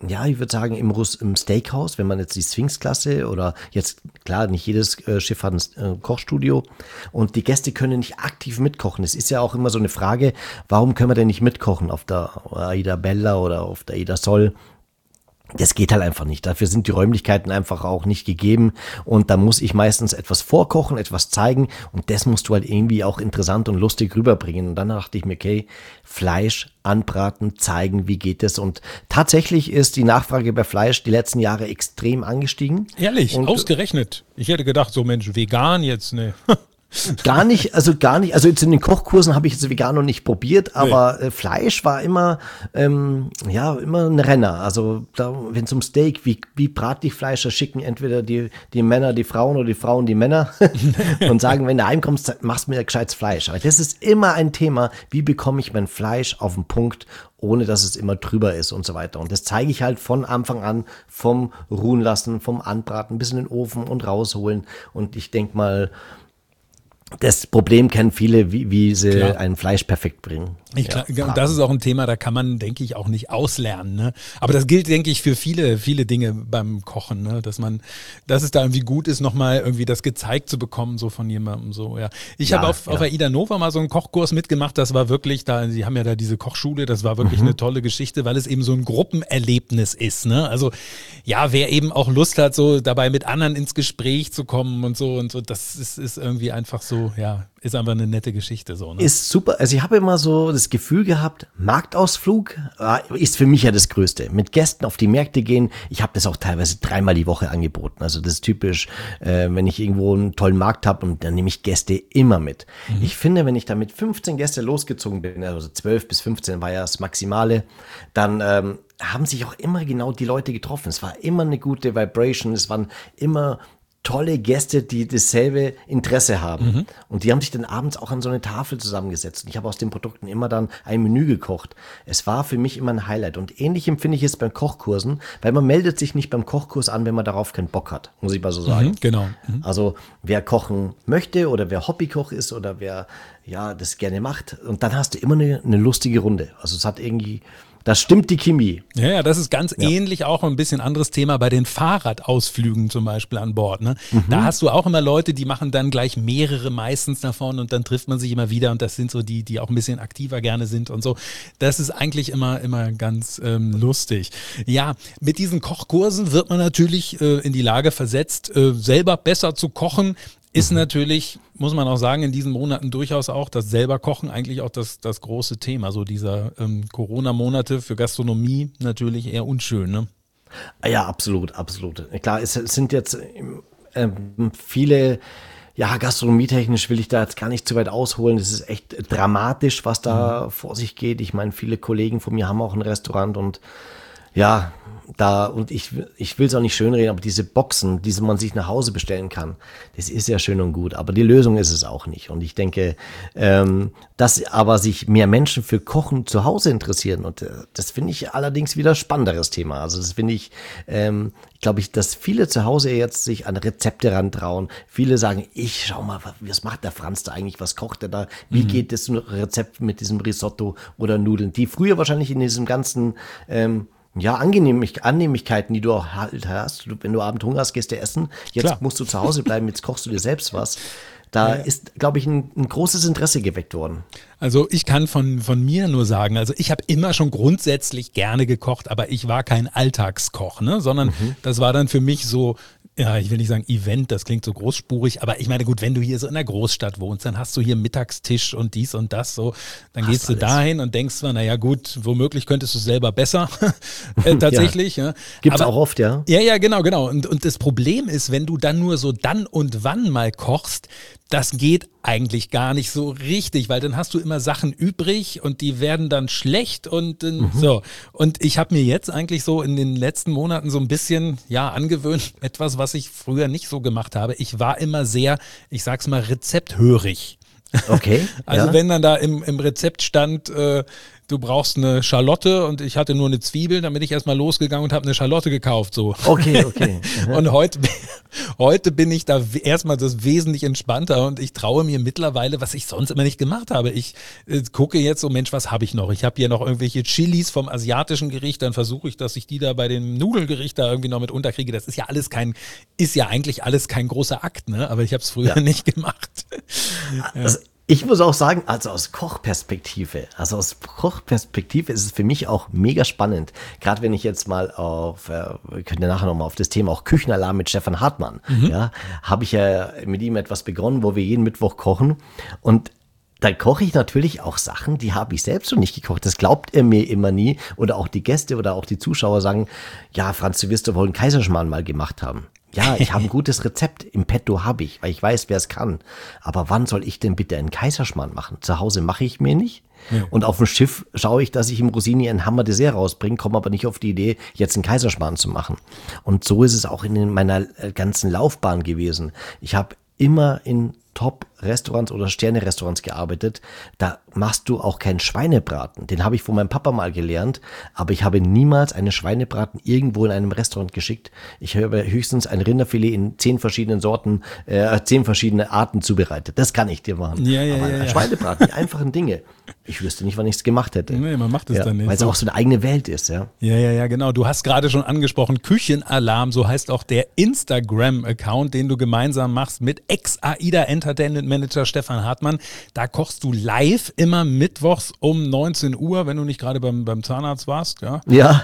ja, ich würde sagen, im, Russ, im Steakhouse, wenn man jetzt die Sphinx-Klasse oder jetzt, klar, nicht jedes äh, Schiff hat ein äh, Kochstudio und die Gäste können nicht aktiv mitkochen. Es ist ja auch immer so eine Frage, warum können wir denn nicht mitkochen auf der Aida Bella oder auf der Aida Sol? Das geht halt einfach nicht. Dafür sind die Räumlichkeiten einfach auch nicht gegeben und da muss ich meistens etwas vorkochen, etwas zeigen und das musst du halt irgendwie auch interessant und lustig rüberbringen. Und dann dachte ich mir, okay, Fleisch anbraten, zeigen, wie geht es? Und tatsächlich ist die Nachfrage bei Fleisch die letzten Jahre extrem angestiegen. Ehrlich, und ausgerechnet. Ich hätte gedacht, so Mensch, vegan jetzt, ne. Gar nicht, also gar nicht, also jetzt in den Kochkursen habe ich jetzt vegan noch nicht probiert, aber nee. äh, Fleisch war immer, ähm, ja, immer ein Renner. Also wenn es um Steak, wie, wie brate ich Fleisch, da schicken entweder die, die Männer die Frauen oder die Frauen die Männer und sagen, wenn du heimkommst, machst du mir gescheites Fleisch. Aber das ist immer ein Thema, wie bekomme ich mein Fleisch auf den Punkt, ohne dass es immer drüber ist und so weiter. Und das zeige ich halt von Anfang an, vom Ruhen lassen, vom Anbraten bis in den Ofen und rausholen. Und ich denke mal, das Problem kennen viele, wie, wie sie Klar. ein Fleisch perfekt bringen. Ich, ja, klar, das ist auch ein Thema, da kann man, denke ich, auch nicht auslernen. Ne? Aber das gilt, denke ich, für viele, viele Dinge beim Kochen, ne? Dass man, dass es da irgendwie gut ist, nochmal irgendwie das gezeigt zu bekommen, so von jemandem. So, ja. Ich ja, habe auf, ja. auf Aida Nova mal so einen Kochkurs mitgemacht, das war wirklich, da, sie haben ja da diese Kochschule, das war wirklich mhm. eine tolle Geschichte, weil es eben so ein Gruppenerlebnis ist. Ne? Also ja, wer eben auch Lust hat, so dabei mit anderen ins Gespräch zu kommen und so und so, das ist, ist irgendwie einfach so, ja, ist einfach eine nette Geschichte so. Ne? Ist super. Also ich habe immer so das Gefühl gehabt, Marktausflug ist für mich ja das Größte. Mit Gästen auf die Märkte gehen. Ich habe das auch teilweise dreimal die Woche angeboten. Also das ist typisch, äh, wenn ich irgendwo einen tollen Markt habe und dann nehme ich Gäste immer mit. Mhm. Ich finde, wenn ich da mit fünfzehn Gäste losgezogen bin, also zwölf bis fünfzehn war ja das Maximale, dann ähm, haben sich auch immer genau die Leute getroffen. Es war immer eine gute Vibration. Es waren immer tolle Gäste, die dasselbe Interesse haben. Mhm. Und die haben sich dann abends auch an so eine Tafel zusammengesetzt. Und ich habe aus den Produkten immer dann ein Menü gekocht. Es war für mich immer ein Highlight. Und ähnlich empfinde ich es beim Kochkursen, weil man meldet sich nicht beim Kochkurs an, wenn man darauf keinen Bock hat, muss ich mal so sagen. Mhm, genau. Mhm. Also wer kochen möchte oder wer Hobbykoch ist oder wer ja das gerne macht. Und dann hast du immer eine, eine lustige Runde. Also es hat irgendwie... Das stimmt die Chemie. Ja, ja, das ist ganz ja. ähnlich, auch ein bisschen anderes Thema bei den Fahrradausflügen zum Beispiel an Bord. Ne? Mhm. Da hast du auch immer Leute, die machen dann gleich mehrere meistens davon und dann trifft man sich immer wieder und das sind so die, die auch ein bisschen aktiver gerne sind und so. Das ist eigentlich immer, immer ganz ähm, lustig. Ja, mit diesen Kochkursen wird man natürlich äh, in die Lage versetzt, äh, selber besser zu kochen. Ist mhm. natürlich, muss man auch sagen, in diesen Monaten durchaus auch das selber Kochen eigentlich auch das, das große Thema. So dieser ähm, Corona-Monate für Gastronomie natürlich eher unschön, ne? Ja, absolut, absolut. Klar, es, es sind jetzt ähm, viele, ja, gastronomietechnisch will ich da jetzt gar nicht zu weit ausholen. Es ist echt dramatisch, was da mhm. vor sich geht. Ich meine, viele Kollegen von mir haben auch ein Restaurant und ja, da, und ich, ich will es auch nicht schönreden, aber diese Boxen, die man sich nach Hause bestellen kann, das ist ja schön und gut, aber die Lösung ist es auch nicht. Und ich denke, ähm, dass aber sich mehr Menschen für Kochen zu Hause interessieren und äh, das finde ich allerdings wieder ein spannenderes Thema. Also das finde ich, ähm, glaube ich, dass viele zu Hause jetzt sich an Rezepte rantrauen. Viele sagen, ich schau mal, was macht der Franz da eigentlich, was kocht er da, wie mhm. geht das Rezept mit diesem Risotto oder Nudeln, die früher wahrscheinlich in diesem ganzen ähm, ja, Angenehmig- Annehmlichkeiten, die du auch halt hast. Wenn du abends Hunger hast, gehst du essen. Jetzt Klar. musst du zu Hause bleiben, jetzt kochst du dir selbst was. Da ja, ja. ist, glaube ich, ein, ein großes Interesse geweckt worden. Also ich kann von, von mir nur sagen, also ich habe immer schon grundsätzlich gerne gekocht, aber ich war kein Alltagskoch, ne? Sondern mhm. das war dann für mich so, ja, ich will nicht sagen Event, das klingt so großspurig, aber ich meine, gut, wenn du hier so in der Großstadt wohnst, dann hast du hier Mittagstisch und dies und das so, dann hast gehst du alles. dahin und denkst zwar, naja gut, womöglich könntest du es selber besser, äh, tatsächlich. Ja. Ja. Gibt's aber, auch oft, ja? Ja, ja, genau, genau. Und, und das Problem ist, wenn du dann nur so dann und wann mal kochst, das geht eigentlich gar nicht so richtig, weil dann hast du immer Sachen übrig und die werden dann schlecht und äh, mhm. so. Und ich habe mir jetzt eigentlich so in den letzten Monaten so ein bisschen, ja, angewöhnt, etwas, was ich früher nicht so gemacht habe. Ich war immer sehr, ich sag's mal, rezepthörig. Okay. Also ja. wenn dann da im, im Rezept stand, äh, du brauchst eine Schalotte und ich hatte nur eine Zwiebel, dann bin ich erstmal losgegangen und habe eine Schalotte gekauft. So. Okay, okay. Und heute, heute bin ich da erstmal das wesentlich entspannter und ich traue mir mittlerweile, was ich sonst immer nicht gemacht habe. Ich äh, gucke jetzt so, Mensch, was habe ich noch? Ich habe hier noch irgendwelche Chilis vom asiatischen Gericht, dann versuche ich, dass ich die da bei dem Nudelgericht da irgendwie noch mit unterkriege. Das ist ja alles kein, ist ja eigentlich alles kein großer Akt, ne? Aber ich habe es früher ja. nicht gemacht. Ja. Also ich muss auch sagen, also aus Kochperspektive, also aus Kochperspektive ist es für mich auch mega spannend. Gerade wenn ich jetzt mal auf, äh, wir können ja nachher nochmal auf das Thema auch Küchenalarm mit Stefan Hartmann, mhm. ja, habe ich ja mit ihm etwas begonnen, wo wir jeden Mittwoch kochen und da koche ich natürlich auch Sachen, die habe ich selbst noch nicht gekocht. Das glaubt er mir immer nie. Oder auch die Gäste oder auch die Zuschauer sagen, ja, Franz, du wirst doch wohl einen Kaiserschmarrn mal gemacht haben. Ja, ich habe ein gutes Rezept im Petto, habe ich, weil ich weiß, wer es kann. Aber wann soll ich denn bitte einen Kaiserschmarrn machen? Zu Hause mache ich mir nicht. Ja. Und auf dem Schiff schaue ich, dass ich im Rossini ein Hammer Dessert rausbringe, komme aber nicht auf die Idee, jetzt einen Kaiserschmarrn zu machen. Und so ist es auch in meiner ganzen Laufbahn gewesen. Ich habe immer in Top-Restaurants oder Sterne-Restaurants gearbeitet, da machst du auch keinen Schweinebraten. Den habe ich von meinem Papa mal gelernt, aber ich habe niemals einen Schweinebraten irgendwo in einem Restaurant geschickt. Ich habe höchstens ein Rinderfilet in zehn verschiedenen Sorten, äh, zehn verschiedene Arten zubereitet. Das kann ich dir machen. Ja, ja, aber ja, ein ja. Schweinebraten, die einfachen Dinge. Ich wüsste nicht, wann ich es gemacht hätte. Nee, man macht es ja, dann nicht. Weil es auch so eine eigene Welt ist, ja. Ja, ja, ja, genau. Du hast gerade schon angesprochen, Küchenalarm, so heißt auch der Instagram-Account, den du gemeinsam machst mit Ex-AIDA Entertainment Manager Stefan Hartmann. Da kochst du live immer mittwochs um neunzehn Uhr, wenn du nicht gerade beim, beim Zahnarzt warst, ja? Ja.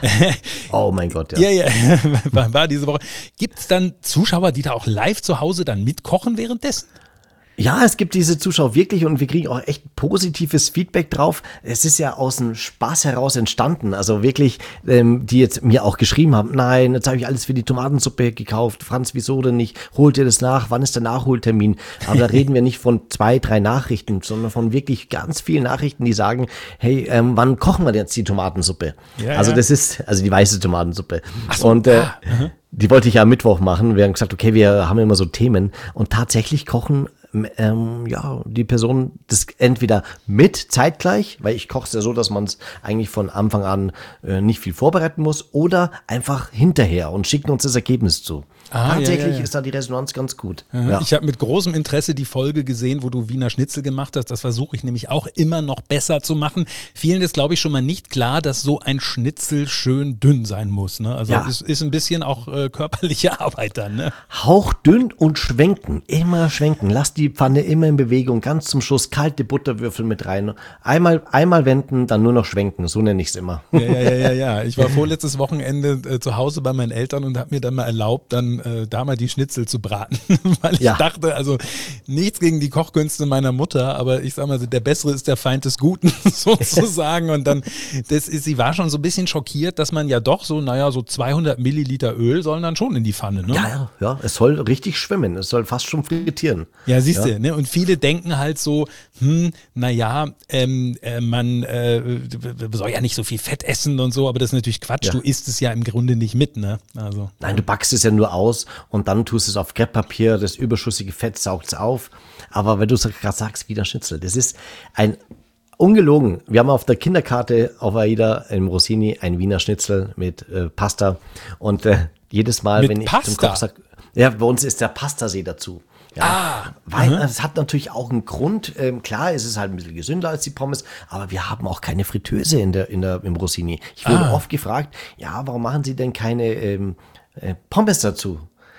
Oh mein Gott, ja. Ja, ja, war, war diese Woche. Gibt es dann Zuschauer, die da auch live zu Hause dann mitkochen währenddessen? Ja, es gibt diese Zuschauer wirklich und wir kriegen auch echt positives Feedback drauf. Es ist ja aus dem Spaß heraus entstanden. Also wirklich, ähm, die jetzt mir auch geschrieben haben, nein, jetzt habe ich alles für die Tomatensuppe gekauft. Franz, wieso denn nicht? Holt ihr das nach? Wann ist der Nachholtermin? Aber da reden wir nicht von zwei, drei Nachrichten, sondern von wirklich ganz vielen Nachrichten, die sagen, hey, ähm, wann kochen wir denn jetzt die Tomatensuppe? Ja, also ja. das ist, also die weiße Tomatensuppe. Ach so, und äh, ah, die wollte ich ja am Mittwoch machen. Wir haben gesagt, okay, wir haben immer so Themen und tatsächlich kochen Ähm, ja, die Person das entweder mit zeitgleich, weil ich koche es ja so, dass man es eigentlich von Anfang an äh, nicht viel vorbereiten muss, oder einfach hinterher und schicken uns das Ergebnis zu. Ah, Tatsächlich ja, ja, ja. ist da die Resonanz ganz gut. Ja. Ich habe mit großem Interesse die Folge gesehen, wo du Wiener Schnitzel gemacht hast. Das versuche ich nämlich auch immer noch besser zu machen. Vielen ist, glaube ich, schon mal nicht klar, dass so ein Schnitzel schön dünn sein muss. Ne? Also ja. es ist ein bisschen auch äh, körperliche Arbeit dann. Ne? Hauchdünn und schwenken, immer schwenken. Lass die Pfanne immer in Bewegung, ganz zum Schluss kalte Butterwürfel mit rein. Einmal, einmal wenden, dann nur noch schwenken. So nenne ich es immer. Ja, ja, ja, ja, ja. Ich war vorletztes Wochenende äh, zu Hause bei meinen Eltern und habe mir dann mal erlaubt, dann äh, da mal die Schnitzel zu braten, weil ich ja. dachte, also nichts gegen die Kochkünste meiner Mutter, aber ich sag mal, der Bessere ist der Feind des Guten sozusagen und dann, das ist, sie war schon so ein bisschen schockiert, dass man ja doch so, naja, so zweihundert Milliliter Öl sollen dann schon in die Pfanne, ne? Ja, ja, ja, es soll richtig schwimmen, es soll fast schon frittieren. Ja, siehst ja. du, ne? Und viele denken halt so, hm, naja, ähm, äh, man äh, soll ja nicht so viel Fett essen und so, aber das ist natürlich Quatsch, ja. du isst es ja im Grunde nicht mit, ne? Also. Nein, du backst es ja nur aus und dann tust es auf Krepppapier, das überschüssige Fett saugt es auf. Aber wenn du es gerade sagst, Wiener Schnitzel, das ist ein, ungelogen, wir haben auf der Kinderkarte auf AIDA im Rossini ein Wiener Schnitzel mit äh, Pasta und äh, jedes Mal, mit wenn ich Pasta? zum Koch sage, ja, bei uns ist der Pastasee dazu. Ja, ah, weil es hat natürlich auch einen Grund. Ähm, klar, es ist halt ein bisschen gesünder als die Pommes, aber wir haben auch keine Fritteuse in der, in der, im Rossini. Ich wurde ah. oft gefragt, ja, warum machen Sie denn keine ähm, äh, Pommes dazu?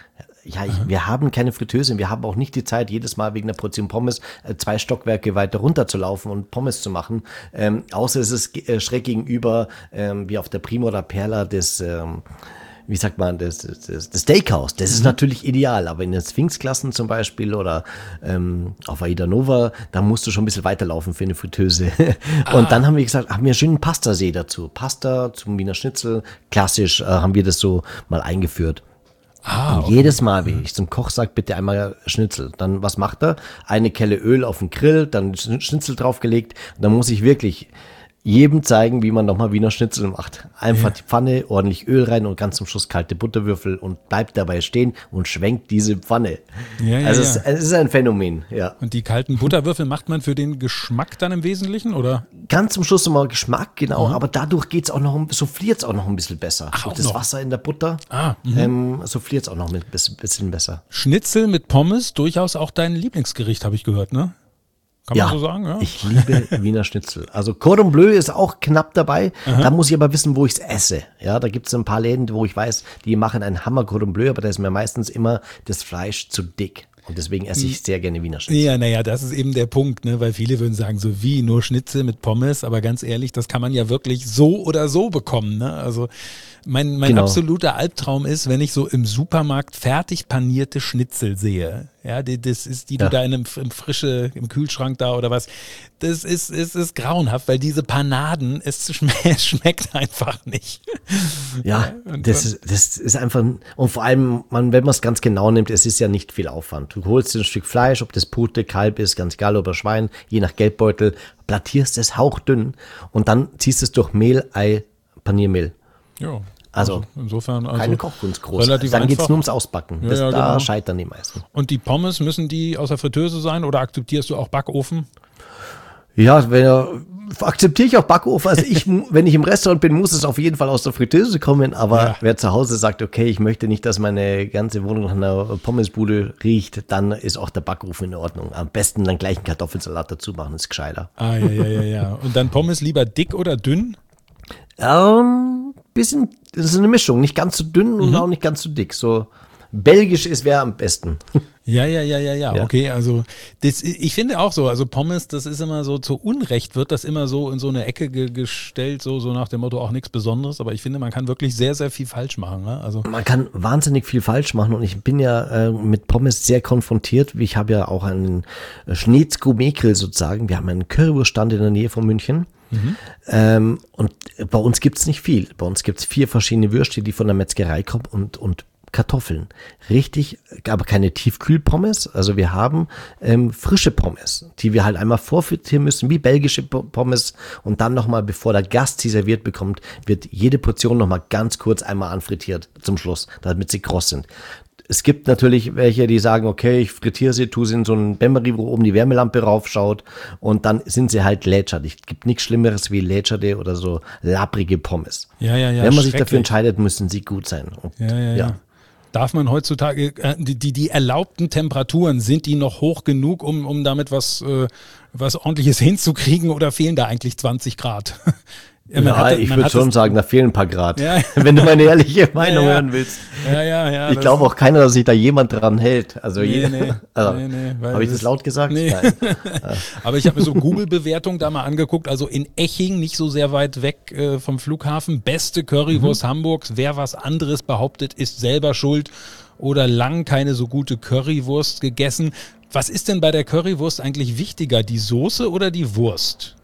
Ja, ich, wir haben keine Fritteuse, wir haben auch nicht die Zeit, jedes Mal wegen einer Portion Pommes äh, zwei Stockwerke weiter runter zu laufen und Pommes zu machen. Ähm, außer es ist äh, schräg gegenüber, ähm, wie auf der Prima oder Perla, des, ähm, wie sagt man, das, das, das Steakhouse. Das ist mhm. natürlich ideal, aber in den Sphinx-Klassen zum Beispiel oder ähm, auf AIDA Nova, da musst du schon ein bisschen weiterlaufen für eine Fritteuse. Ah. Und dann haben wir gesagt, haben wir einen schönen Pastasee dazu. Pasta zum Wiener Schnitzel, klassisch äh, haben wir das so mal eingeführt. Ah, okay. Und jedes Mal, wenn ich zum Koch sage, bitte einmal Schnitzel, dann was macht er? Eine Kelle Öl auf den Grill, dann Schnitzel draufgelegt. Und dann muss ich wirklich jedem zeigen, wie man nochmal Wiener Schnitzel macht. Einfach ja. die Pfanne, ordentlich Öl rein und ganz zum Schluss kalte Butterwürfel und bleibt dabei stehen und schwenkt diese Pfanne. Ja, ja, also ja. Es, es ist ein Phänomen, ja. Und die kalten Butterwürfel macht man für den Geschmack dann im Wesentlichen, oder? Ganz zum Schluss nochmal Geschmack, genau, mhm. aber dadurch geht's auch noch, souffliert es auch noch ein bisschen besser. Ach, Durch das noch. Wasser in der Butter ah, ähm, souffliert es auch noch ein bisschen besser. Schnitzel mit Pommes, durchaus auch dein Lieblingsgericht, habe ich gehört, ne? Kann ja, man so sagen, ja. Ich liebe Wiener Schnitzel. Also Cordon Bleu ist auch knapp dabei. Aha. Da muss ich aber wissen, wo ich es esse. Ja, da gibt es ein paar Läden, wo ich weiß, die machen einen Hammer Cordon Bleu, aber da ist mir meistens immer das Fleisch zu dick. Und deswegen esse ich sehr gerne Wiener Schnitzel. Ja, naja, das ist eben der Punkt, ne? Weil viele würden sagen, so wie nur Schnitzel mit Pommes, aber ganz ehrlich, das kann man ja wirklich so oder so bekommen. Ne? Also mein, mein genau. absoluter Albtraum ist, wenn ich so im Supermarkt fertig panierte Schnitzel sehe. Ja, die, das ist, die ja. du da in einem im frische, im Kühlschrank da oder was. Das ist, ist, ist grauenhaft, weil diese Panaden, es, schm- es schmeckt einfach nicht. Ja, das ist, das ist einfach, und vor allem, man, wenn man es ganz genau nimmt, es ist ja nicht viel Aufwand. Du holst dir ein Stück Fleisch, ob das Pute, Kalb ist, ganz egal, oder Schwein, je nach Geldbeutel, plattierst es hauchdünn und dann ziehst es durch Mehl, Ei, Paniermehl. Ja. Also, also insofern also keine Kochkunst groß. Relativ dann geht es einfach. nur ums Ausbacken. Das, ja, ja, da genau. scheitern die meisten. Und die Pommes, müssen die aus der Fritteuse sein oder akzeptierst du auch Backofen? Ja, wenn, akzeptiere ich auch Backofen. Also ich, wenn ich im Restaurant bin, muss es auf jeden Fall aus der Fritteuse kommen. Aber ja. wer zu Hause sagt, okay, ich möchte nicht, dass meine ganze Wohnung nach einer Pommesbude riecht, dann ist auch der Backofen in Ordnung. Am besten dann gleich einen Kartoffelsalat dazu machen, ist gescheiter. Ah, ja, ja, ja, ja. Und dann Pommes lieber dick oder dünn? Ähm, bisschen, das ist eine Mischung. Nicht ganz so dünn mhm. und auch nicht ganz so dick. So belgisch ist wäre am besten. Ja, ja, ja, ja, ja, okay, also das, ich finde auch so, also Pommes, das ist immer so, zu Unrecht wird das immer so in so eine Ecke ge- gestellt, so, so nach dem Motto auch nichts Besonderes, aber ich finde, man kann wirklich sehr, sehr viel falsch machen. Ne? Also man kann wahnsinnig viel falsch machen und ich bin ja äh, mit Pommes sehr konfrontiert. Ich habe ja auch einen Schneetzko-Mekel sozusagen, wir haben einen Currywurststand in der Nähe von München. Mhm. Ähm, und bei uns gibt es nicht viel. Bei uns gibt es vier verschiedene Würste, die von der Metzgerei kommen und, und Kartoffeln. Richtig, aber keine Tiefkühlpommes. Also wir haben ähm, frische Pommes, die wir halt einmal vorfrittieren müssen, wie belgische Pommes. Und dann nochmal, bevor der Gast sie serviert bekommt, wird jede Portion nochmal ganz kurz einmal anfrittiert zum Schluss, damit sie kross sind. Es gibt natürlich welche, die sagen, okay, ich frittiere sie, tue sie in so einen Bämmery, wo oben die Wärmelampe raufschaut und dann sind sie halt lätschert. Es gibt nichts Schlimmeres wie lätscherte oder so labbrige Pommes. Ja, ja, ja. Wenn man sich dafür entscheidet, müssen sie gut sein. Und, ja, ja, ja. ja. Darf man heutzutage, äh, die, die, die erlaubten Temperaturen, sind die noch hoch genug, um, um damit was, äh, was Ordentliches hinzukriegen oder fehlen da eigentlich zwanzig Grad? Ja, ja hat, ich würde schon sagen, da fehlen ein paar Grad, ja. wenn du meine ehrliche Meinung ja, ja. hören willst. Ja, ja, ja. Ich glaube auch keiner, dass sich da jemand dran hält. Also, nee, jeder, nee, also nee, nee, habe ich das laut gesagt? Nee. Nein. Aber ich habe mir so Google-Bewertungen da mal angeguckt, also in Eching, nicht so sehr weit weg äh, vom Flughafen, beste Currywurst mhm. Hamburgs. Wer was anderes behauptet, ist selber schuld oder lang keine so gute Currywurst gegessen. Was ist denn bei der Currywurst eigentlich wichtiger, die Soße oder die Wurst?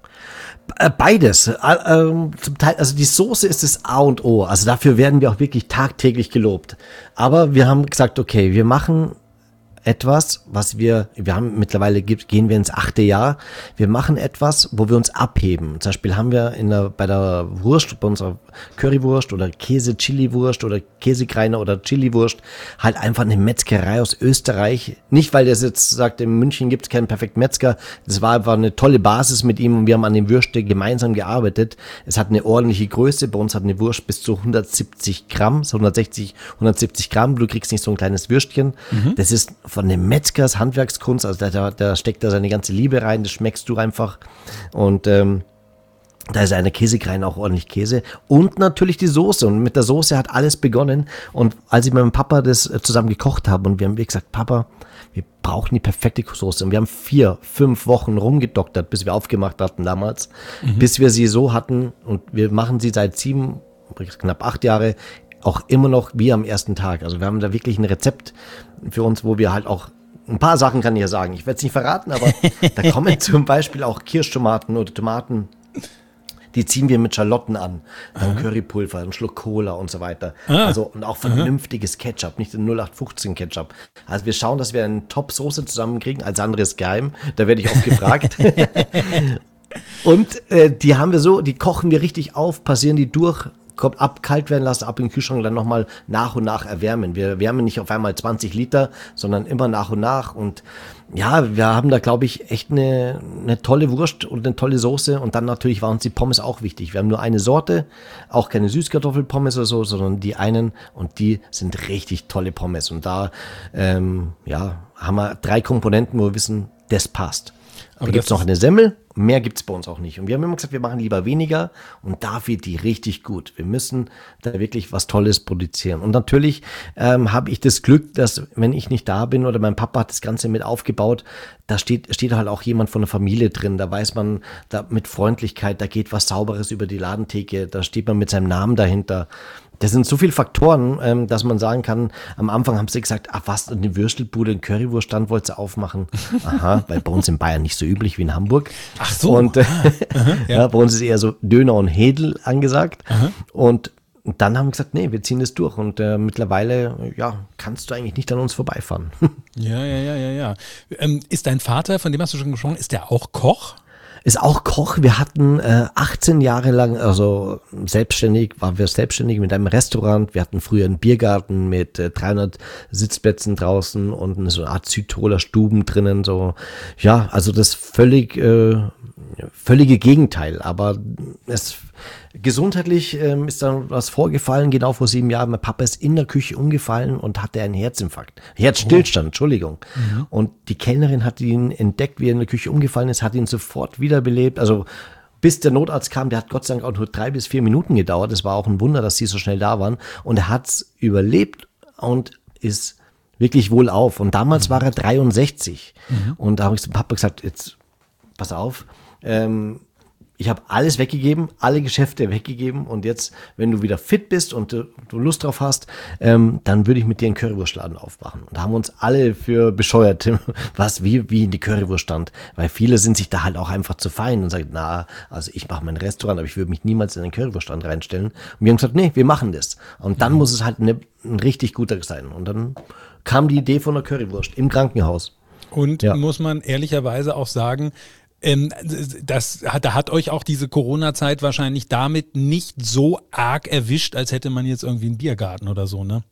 Beides. Zum Teil, also die Soße ist das A und O. Also dafür werden wir auch wirklich tagtäglich gelobt. Aber wir haben gesagt, okay, wir machen etwas, was wir, wir haben mittlerweile, gehen wir ins achte Jahr, wir machen etwas, wo wir uns abheben. Zum Beispiel haben wir in der, bei der Wurst, bei unserer Currywurst oder Käse-Chili-Wurst oder Käsekreiner oder Chili-Wurst halt einfach eine Metzgerei aus Österreich. Nicht, weil der jetzt sagt, in München gibt es keinen perfekten Metzger. Das war einfach eine tolle Basis mit ihm und wir haben an den Würste gemeinsam gearbeitet. Es hat eine ordentliche Größe. Bei uns hat eine Wurst bis zu hundertsiebzig Gramm, so hundertsechzig, hundertsiebzig Gramm. Du kriegst nicht so ein kleines Würstchen. Mhm. Das ist von dem Metzgers Handwerkskunst, also da, da steckt da seine ganze Liebe rein, das schmeckst du einfach und ähm, da ist eine Käsekrein auch ordentlich Käse und natürlich die Soße und mit der Soße hat alles begonnen und als ich mit meinem Papa das zusammen gekocht habe und wir haben wie gesagt, Papa, wir brauchen die perfekte Soße und wir haben vier, fünf Wochen rumgedoktert, bis wir aufgemacht hatten damals, mhm. bis wir sie so hatten und wir machen sie seit sieben, knapp acht Jahre auch immer noch wie am ersten Tag. Also wir haben da wirklich ein Rezept für uns, wo wir halt auch, ein paar Sachen kann ich ja sagen, ich werde es nicht verraten, aber da kommen zum Beispiel auch Kirschtomaten oder Tomaten, die ziehen wir mit Schalotten an, dann Currypulver, einen Schluck Cola und so weiter. Ah. Also und auch vernünftiges Ketchup, nicht den null acht fünfzehn Ketchup. Also wir schauen, dass wir eine Top-Soße zusammenkriegen, als anderes geheim, da werde ich oft gefragt. Und äh, die haben wir so, die kochen wir richtig auf, passieren die durch, kommt ab, kalt werden lassen, ab in den Kühlschrank, dann nochmal nach und nach erwärmen. Wir wärmen nicht auf einmal zwanzig Liter, sondern immer nach und nach. Und ja, wir haben da, glaube ich, echt eine, eine tolle Wurst und eine tolle Soße. Und dann natürlich waren uns die Pommes auch wichtig. Wir haben nur eine Sorte, auch keine Süßkartoffelpommes oder so, sondern die einen. Und die sind richtig tolle Pommes. Und da ähm, ja, haben wir drei Komponenten, wo wir wissen, das passt. Da gibt es noch eine Semmel, mehr gibt es bei uns auch nicht. Und wir haben immer gesagt, wir machen lieber weniger und da wird die richtig gut. Wir müssen da wirklich was Tolles produzieren. Und natürlich ähm, habe ich das Glück, dass wenn ich nicht da bin oder mein Papa hat das Ganze mit aufgebaut, da steht, steht halt auch jemand von der Familie drin. Da weiß man, da mit Freundlichkeit, da geht was Sauberes über die Ladentheke, da steht man mit seinem Namen dahinter. Das sind so viele Faktoren, ähm, dass man sagen kann, am Anfang haben sie gesagt, ach was, eine Würstelbude, einen Currywurststand wollt ihr aufmachen. Aha, weil bei uns in Bayern nicht so üblich wie in Hamburg. Ach so. Und äh, Aha, ja. ja, bei uns ist eher so Döner und Hedel angesagt. Aha. Und dann haben wir gesagt, nee, wir ziehen das durch. Und äh, mittlerweile, ja, kannst du eigentlich nicht an uns vorbeifahren. Ja, ja, ja, ja, ja. Ähm, ist dein Vater, von dem hast du schon gesprochen, ist der auch Koch? Ist auch Koch. Wir hatten äh, achtzehn Jahre lang, also selbstständig, waren wir selbstständig mit einem Restaurant. Wir hatten früher einen Biergarten mit äh, dreihundert Sitzplätzen draußen und so eine Art Südtiroler Stuben drinnen. So, ja, also das völlig, äh, völlige Gegenteil. Aber es gesundheitlich ähm, ist dann was vorgefallen, genau vor sieben Jahren. Mein Papa ist in der Küche umgefallen und hatte einen Herzinfarkt. Herzstillstand, oh. Entschuldigung. Mhm. Und die Kellnerin hat ihn entdeckt, wie er in der Küche umgefallen ist, hat ihn sofort wiederbelebt. Also bis der Notarzt kam, der hat Gott sei Dank auch nur drei bis vier Minuten gedauert. Das war auch ein Wunder, dass sie so schnell da waren. Und er hat es überlebt und ist wirklich wohlauf. Und damals mhm. war er dreiundsechzig. Mhm. Und da habe ich zum Papa gesagt, jetzt pass auf, ähm, ich habe alles weggegeben, alle Geschäfte weggegeben und jetzt, wenn du wieder fit bist und du, du Lust drauf hast, ähm, dann würde ich mit dir einen Currywurstladen aufmachen. Und da haben wir uns alle für bescheuert, was, wie, wie in die Currywurst stand. Weil viele sind sich da halt auch einfach zu fein und sagen, na, also ich mache mein Restaurant, aber ich würde mich niemals in einen Currywurststand reinstellen. Und wir haben gesagt, nee, wir machen das. Und dann mhm. muss es halt eine, ein richtig guter sein. Und dann kam die Idee von der Currywurst im Krankenhaus. Und ja. muss man ehrlicherweise auch sagen, Ähm, das hat, da hat euch auch diese Corona-Zeit wahrscheinlich damit nicht so arg erwischt, als hätte man jetzt irgendwie einen Biergarten oder so, ne?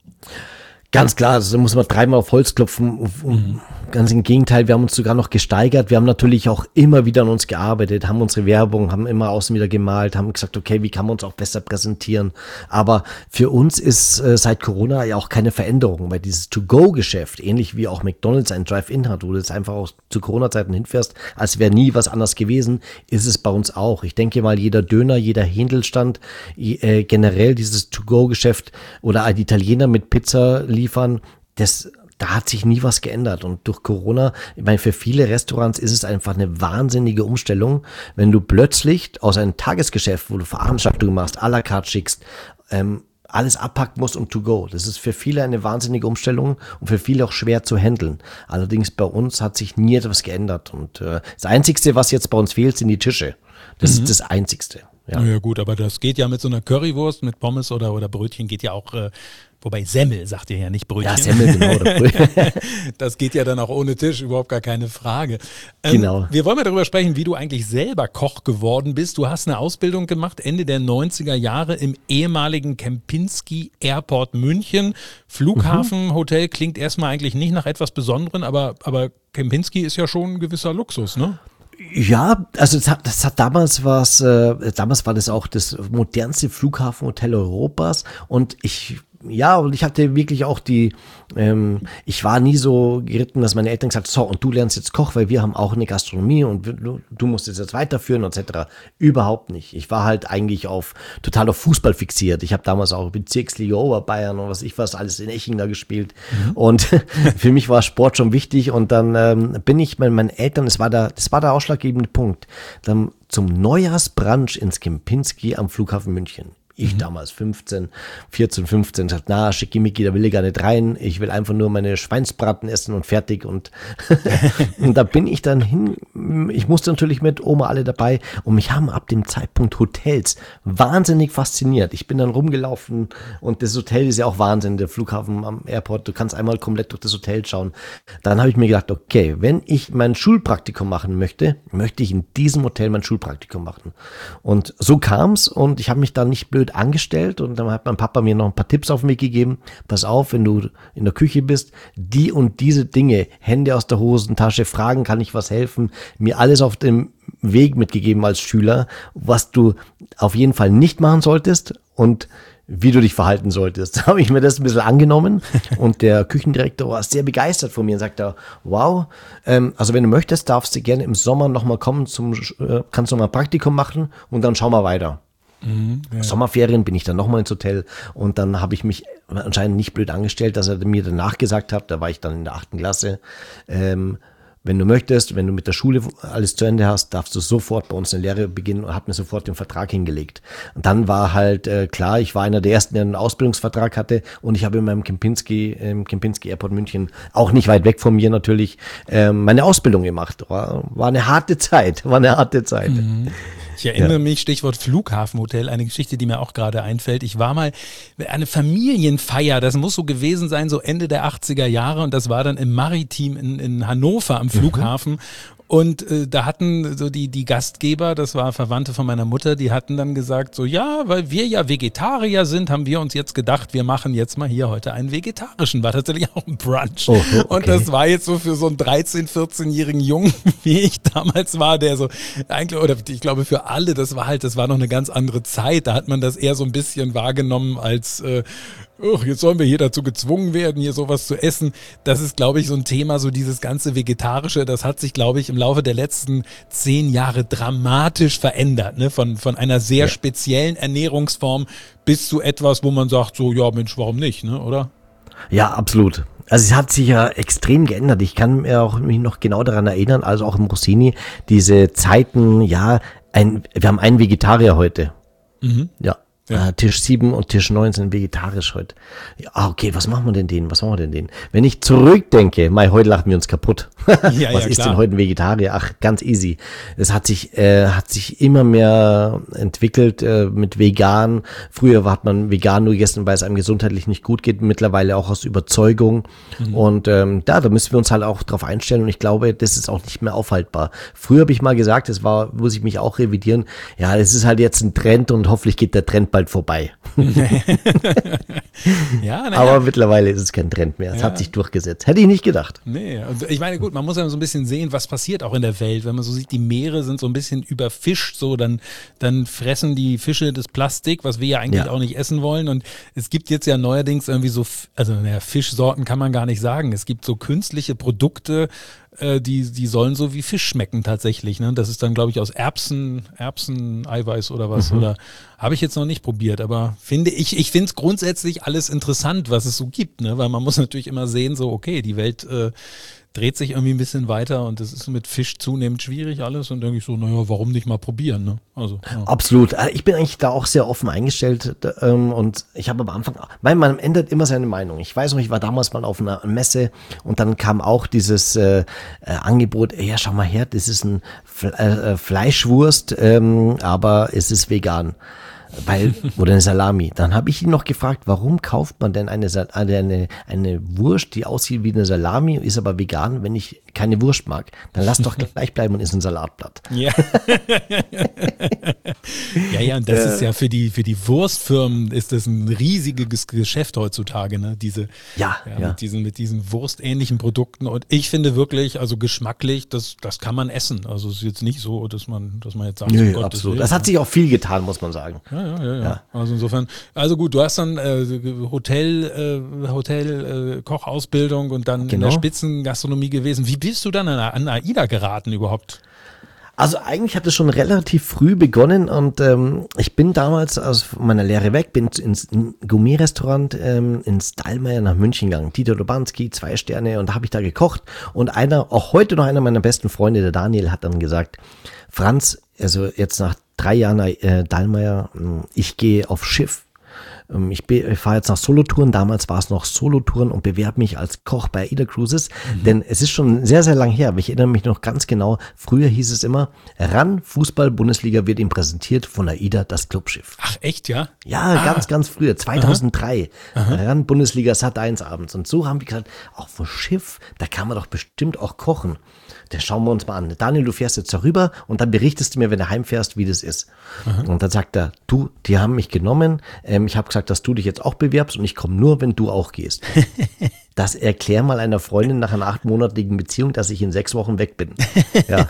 Ganz klar, da muss man dreimal auf Holz klopfen. Mhm. Ganz im Gegenteil, wir haben uns sogar noch gesteigert. Wir haben natürlich auch immer wieder an uns gearbeitet, haben unsere Werbung, haben immer außen wieder gemalt, haben gesagt, okay, wie kann man uns auch besser präsentieren? Aber für uns ist äh, seit Corona ja auch keine Veränderung, weil dieses To-Go-Geschäft, ähnlich wie auch McDonald's ein Drive-In hat, wo du jetzt einfach auch zu Corona-Zeiten hinfährst, als wäre nie was anderes gewesen, ist es bei uns auch. Ich denke mal, jeder Döner, jeder Händelstand, äh, generell dieses To-Go-Geschäft oder ein Italiener mit Pizza liefern, das da hat sich nie was geändert. Und durch Corona, ich meine, für viele Restaurants ist es einfach eine wahnsinnige Umstellung, wenn du plötzlich aus einem Tagesgeschäft, wo du Veranstaltungen machst, à la carte schickst, ähm, alles abpacken musst und to go. Das ist für viele eine wahnsinnige Umstellung und für viele auch schwer zu handeln. Allerdings bei uns hat sich nie etwas geändert. Und äh, das Einzigste, was jetzt bei uns fehlt, sind die Tische. Das mhm. ist das Einzigste. Ja. ja gut, aber das geht ja mit so einer Currywurst, mit Pommes oder, oder Brötchen geht ja auch, äh, wobei Semmel sagt ihr ja nicht Brötchen. Ja, Semmel, genau. Oder Brötchen. Das geht ja dann auch ohne Tisch, überhaupt gar keine Frage. Ähm, genau. Wir wollen mal darüber sprechen, wie du eigentlich selber Koch geworden bist. Du hast eine Ausbildung gemacht, Ende der neunziger Jahre im ehemaligen Kempinski Airport München. Flughafen, mhm. Hotel klingt erstmal eigentlich nicht nach etwas Besonderem, aber, aber Kempinski ist ja schon ein gewisser Luxus, ne? Ja, also das hat, das hat damals was, äh, damals war das auch das modernste Flughafenhotel Europas und ich, ja, und ich hatte wirklich auch die, ähm, ich war nie so geritten, dass meine Eltern gesagt haben, so, und du lernst jetzt Koch, weil wir haben auch eine Gastronomie und du, du musst es jetzt weiterführen et cetera. Überhaupt nicht. Ich war halt eigentlich auf, total auf Fußball fixiert. Ich habe damals auch Bezirksliga Oberbayern und was ich was alles in Eching da gespielt. Mhm. Und für mich war Sport schon wichtig und dann ähm, bin ich mit meinen Eltern, das war der, das war der ausschlaggebende Punkt, dann zum Neujahrsbrunch ins Kempinski am Flughafen München. Ich mhm. damals fünfzehn, vierzehn, fünfzehn, sagt, na, schickimicki, da will ich gar nicht rein. Ich will einfach nur meine Schweinsbraten essen und fertig. Und, und da bin ich dann hin. Ich musste natürlich mit Oma alle dabei. Und mich haben ab dem Zeitpunkt Hotels wahnsinnig fasziniert. Ich bin dann rumgelaufen und das Hotel ist ja auch Wahnsinn, der Flughafen am Airport. Du kannst einmal komplett durch das Hotel schauen. Dann habe ich mir gedacht, okay, wenn ich mein Schulpraktikum machen möchte, möchte ich in diesem Hotel mein Schulpraktikum machen. Und so kam's und ich habe mich da nicht blöd angestellt und dann hat mein Papa mir noch ein paar Tipps auf den Weg gegeben. Pass auf, wenn du in der Küche bist, die und diese Dinge, Hände aus der Hosentasche, fragen, kann ich was helfen, mir alles auf dem Weg mitgegeben als Schüler, was du auf jeden Fall nicht machen solltest und wie du dich verhalten solltest. Da habe ich mir das ein bisschen angenommen und der Küchendirektor war sehr begeistert von mir und sagte, wow, ähm, also wenn du möchtest, darfst du gerne im Sommer nochmal kommen, zum, äh, kannst du mal ein Praktikum machen und dann schauen wir weiter. Mhm, ja. Sommerferien bin ich dann nochmal ins Hotel und dann habe ich mich anscheinend nicht blöd angestellt, dass er mir danach gesagt hat, da war ich dann in der achten Klasse, ähm, wenn du möchtest, wenn du mit der Schule alles zu Ende hast, darfst du sofort bei uns eine Lehre beginnen und hat mir sofort den Vertrag hingelegt. Und dann war halt äh, klar, ich war einer der ersten, der einen Ausbildungsvertrag hatte und ich habe in meinem Kempinski, im Kempinski Airport München, auch nicht weit weg von mir natürlich, äh, meine Ausbildung gemacht. War, war eine harte Zeit, war eine harte Zeit. Mhm. Ich erinnere ja. mich, Stichwort Flughafenhotel, eine Geschichte, die mir auch gerade einfällt. Ich war mal eine Familienfeier, das muss so gewesen sein, so Ende der achtziger Jahre und das war dann im Maritim in, in Hannover am Flughafen. Mhm. Und äh, da hatten so die die Gastgeber, das war Verwandte von meiner Mutter, die hatten dann gesagt so, ja, weil wir ja Vegetarier sind, haben wir uns jetzt gedacht, wir machen jetzt mal hier heute einen vegetarischen, war tatsächlich auch ein Brunch. Oh, okay. Und das war jetzt so für so einen dreizehn-, vierzehnjährigen Jungen, wie ich damals war, der so eigentlich, oder ich glaube für alle, das war halt, das war noch eine ganz andere Zeit, da hat man das eher so ein bisschen wahrgenommen als äh, oh, jetzt sollen wir hier dazu gezwungen werden, hier sowas zu essen. Das ist, glaube ich, so ein Thema, so dieses ganze Vegetarische, das hat sich, glaube ich, im Laufe der letzten zehn Jahre dramatisch verändert, ne? Von, von einer sehr ja. speziellen Ernährungsform bis zu etwas, wo man sagt, so, ja Mensch, warum nicht, ne? Oder? Ja, absolut. Also es hat sich ja extrem geändert. Ich kann mir auch mich noch genau daran erinnern, also auch im Rossini, diese Zeiten, ja, ein, wir haben einen Vegetarier heute. Mhm. Ja. Ja. Äh, Tisch sieben und Tisch neun sind vegetarisch heute. Ja, okay, was machen wir denn denen? Was machen wir denn denen? Wenn ich zurückdenke, mei, heute lachen wir uns kaputt. Ja, was ja, ist klar. denn heute ein Vegetarier? Ach, ganz easy. Es hat sich, äh, hat sich immer mehr entwickelt äh, mit vegan. Früher hat man vegan nur gegessen, weil es einem gesundheitlich nicht gut geht. Mittlerweile auch aus Überzeugung. Mhm. Und ähm, da, da müssen wir uns halt auch drauf einstellen. Und ich glaube, das ist auch nicht mehr aufhaltbar. Früher habe ich mal gesagt, das war, muss ich mich auch revidieren. Ja, es ist halt jetzt ein Trend und hoffentlich geht der Trend bald vorbei. ja, na, aber ja. mittlerweile ist es kein Trend mehr. Es ja. hat sich durchgesetzt. Hätte ich nicht gedacht. Nee, und ich meine, gut, man muss ja so ein bisschen sehen, was passiert auch in der Welt. Wenn man so sieht, die Meere sind so ein bisschen überfischt, so, dann, dann fressen die Fische das Plastik, was wir ja eigentlich ja. auch nicht essen wollen. Und es gibt jetzt ja neuerdings irgendwie so, also naja, Fischsorten kann man gar nicht sagen. Es gibt so künstliche Produkte, Die, die sollen so wie Fisch schmecken tatsächlich. Ne? Das ist dann, glaube ich, aus Erbsen, Erbsen-Eiweiß oder was. Mhm. Oder habe ich jetzt noch nicht probiert, aber finde ich, ich finde es grundsätzlich alles interessant, was es so gibt, ne? Weil man muss natürlich immer sehen, so, okay, die Welt äh, dreht sich irgendwie ein bisschen weiter und das ist mit Fisch zunehmend schwierig alles und denke ich so, naja, warum nicht mal probieren, ne? Also, ja. Absolut. Ich bin eigentlich da auch sehr offen eingestellt ähm, und ich habe am Anfang, weil man ändert immer seine Meinung. Ich weiß noch, ich war damals mal auf einer Messe und dann kam auch dieses äh, äh, Angebot, ja, schau mal her, das ist ein Fle- äh, Fleischwurst, ähm, aber es ist vegan. Weil, oder eine Salami. Dann habe ich ihn noch gefragt, warum kauft man denn eine, eine, eine Wurst, die aussieht wie eine Salami, ist aber vegan, wenn ich keine Wurst mag? Dann lass doch gleich bleiben und isst ein Salatblatt. Ja. ja, ja, und das äh, ist ja für die, für die Wurstfirmen ist das ein riesiges Geschäft heutzutage, ne? Diese, ja, ja, ja. Mit diesen, mit diesen wurstähnlichen Produkten. Und ich finde wirklich, also geschmacklich, das, das kann man essen. Also es ist jetzt nicht so, dass man, dass man jetzt sagt, Nö, oh Gott, absolut. Das, das hat sich auch viel getan, muss man sagen. Ja, ja, ja, ja. Also insofern, also gut, du hast dann äh, Hotel, äh, Hotel, äh, Kochausbildung und dann genau. in der Spitzengastronomie gewesen. Wie bist du dann an, an AIDA geraten überhaupt? Also eigentlich hat es schon relativ früh begonnen und ähm, ich bin damals aus meiner Lehre weg, bin ins Gourmet-Restaurant ähm, ins Dallmayr nach München gegangen. Tito Dobanski, zwei Sterne und da habe ich da gekocht und einer, auch heute noch einer meiner besten Freunde, der Daniel, hat dann gesagt, Franz, also jetzt nach drei Jahren äh, Dallmayr, ich gehe auf Schiff. Ich, ich fahre jetzt nach Solotouren, damals war es noch Solotouren und bewerbe mich als Koch bei AIDA Cruises, mhm. denn es ist schon sehr, sehr lang her, aber ich erinnere mich noch ganz genau, früher hieß es immer, RAN Fußball-Bundesliga wird ihm präsentiert von AIDA, das Clubschiff. Ach echt, ja? Ja, ah. ganz, ganz früher, zweitausenddrei, Aha. RAN Bundesliga Sat eins abends und so haben die gesagt, auf dem Schiff, da kann man doch bestimmt auch kochen. Das schauen wir uns mal an. Daniel, du fährst jetzt darüber und dann berichtest du mir, wenn du heimfährst, wie das ist. Aha. Und dann sagt er, du, die haben mich genommen, ähm, ich habe gesagt, dass du dich jetzt auch bewerbst und ich komme nur, wenn du auch gehst. Das erklär mal einer Freundin nach einer achtmonatigen Beziehung, dass ich in sechs Wochen weg bin. Ja.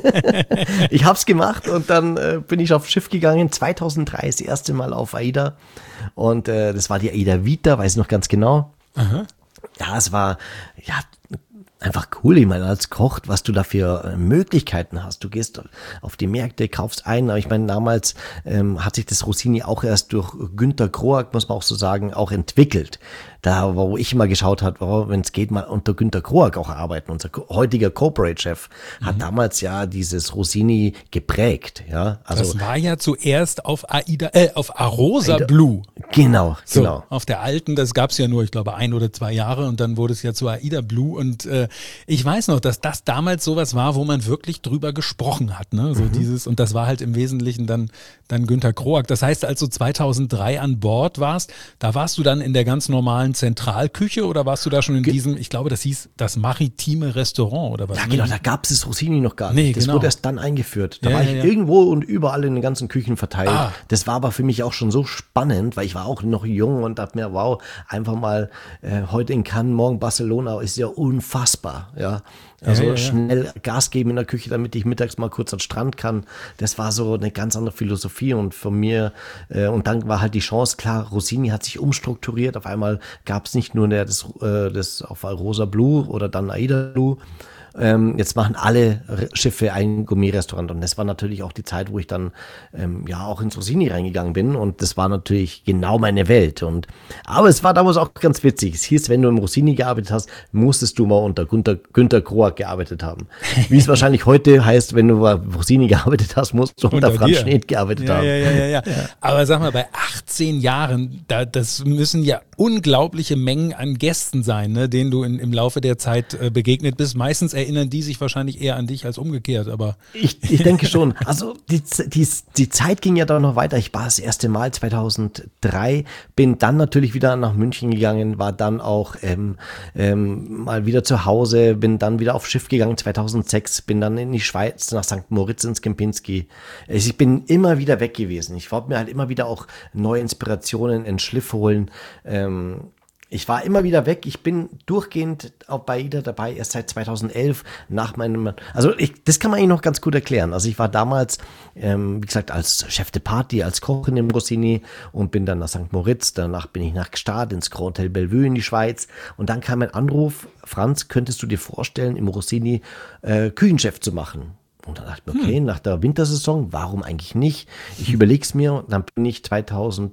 Ich habe es gemacht und dann äh, bin ich aufs Schiff gegangen, zweitausenddrei das erste Mal auf AIDA und äh, das war die AIDA Vita, weiß ich noch ganz genau. Aha. Ja, es war, ja, einfach cool, ich meine, als Koch, was du da für Möglichkeiten hast. Du gehst auf die Märkte, kaufst ein, aber ich meine, damals ähm, hat sich das Rossini auch erst durch Günter Kroak, muss man auch so sagen, auch entwickelt. Da, wo ich immer geschaut habe, wenn es geht, mal unter Günter Kroak auch arbeiten. Unser heutiger Corporate-Chef hat mhm. damals ja dieses Rossini geprägt. Ja, also das war ja zuerst auf AIDA, äh, auf Arosa AIDA, Blue. Genau, so, genau. Auf der alten, das gab es ja nur, ich glaube, ein oder zwei Jahre und dann wurde es ja zu AIDA Blue und äh, ich weiß noch, dass das damals sowas war, wo man wirklich drüber gesprochen hat, ne? So mhm. dieses, und das war halt im Wesentlichen dann, dann Günter Kroak. Das heißt, als du zweitausenddrei an Bord warst, da warst du dann in der ganz normalen Zentralküche oder warst du da schon in Ge- diesem, ich glaube, das hieß das maritime Restaurant oder was? Ja, genau, da gab es das Rossini noch gar nicht. Nee, das genau. wurde erst dann eingeführt. Da ja, war ich ja, ja. irgendwo und überall in den ganzen Küchen verteilt. Ah. Das war aber für mich auch schon so spannend, weil ich war auch noch jung und dachte mir, wow, einfach mal äh, heute in Cannes, morgen Barcelona, ist ja unfassbar, ja. Also ja, ja, ja. schnell Gas geben in der Küche, damit ich mittags mal kurz an den Strand kann. Das war so eine ganz andere Philosophie und von mir, äh, und dann war halt die Chance, klar, Rossini hat sich umstrukturiert. Auf einmal gab es nicht nur der, das, äh, das auf Arosa Blue oder dann AIDA Blue. Ähm, jetzt machen alle Schiffe ein Gourmet-Restaurant und das war natürlich auch die Zeit, wo ich dann ähm, ja auch ins Rossini reingegangen bin und das war natürlich genau meine Welt. Und aber es war damals auch ganz witzig. Es hieß, wenn du im Rossini gearbeitet hast, musstest du mal unter Günter, Günter Kroak gearbeitet haben. Wie es wahrscheinlich heute heißt, wenn du bei Rossini gearbeitet hast, musst du unter, unter Franz Schneed gearbeitet ja, haben. Ja, ja, ja, ja. ja. Aber sag mal, bei achtzehn Jahren, da, das müssen ja unglaubliche Mengen an Gästen sein, ne, denen du in, im Laufe der Zeit äh, begegnet bist. Meistens erinnern die sich wahrscheinlich eher an dich als umgekehrt, aber ich, ich denke schon. Also die, die, die Zeit ging ja dann noch weiter. Ich war das erste Mal zweitausenddrei, bin dann natürlich wieder nach München gegangen, war dann auch ähm, ähm, mal wieder zu Hause, bin dann wieder aufs Schiff gegangen zweitausendsechs, bin dann in die Schweiz, nach Sankt Moritz ins Kempinski. Also ich bin immer wieder weg gewesen. Ich wollte mir halt immer wieder auch neue Inspirationen in Schliff holen. Ähm, Ich war immer wieder weg. Ich bin durchgehend auch bei AIDA dabei, erst seit zweitausendelf nach meinem, also ich, das kann man eigentlich noch ganz gut erklären. Also ich war damals, ähm, wie gesagt, als Chef de Partie, als Koch in dem Rossini und bin dann nach Sankt Moritz. Danach bin ich nach Gstaad ins Grand Hotel Bellevue in die Schweiz. Und dann kam ein Anruf, Franz, könntest du dir vorstellen, im Rossini äh, Küchenchef zu machen? Und dann dachte ich mir, okay, hm. nach der Wintersaison, warum eigentlich nicht? Ich überlege es mir und dann bin ich zweitausendacht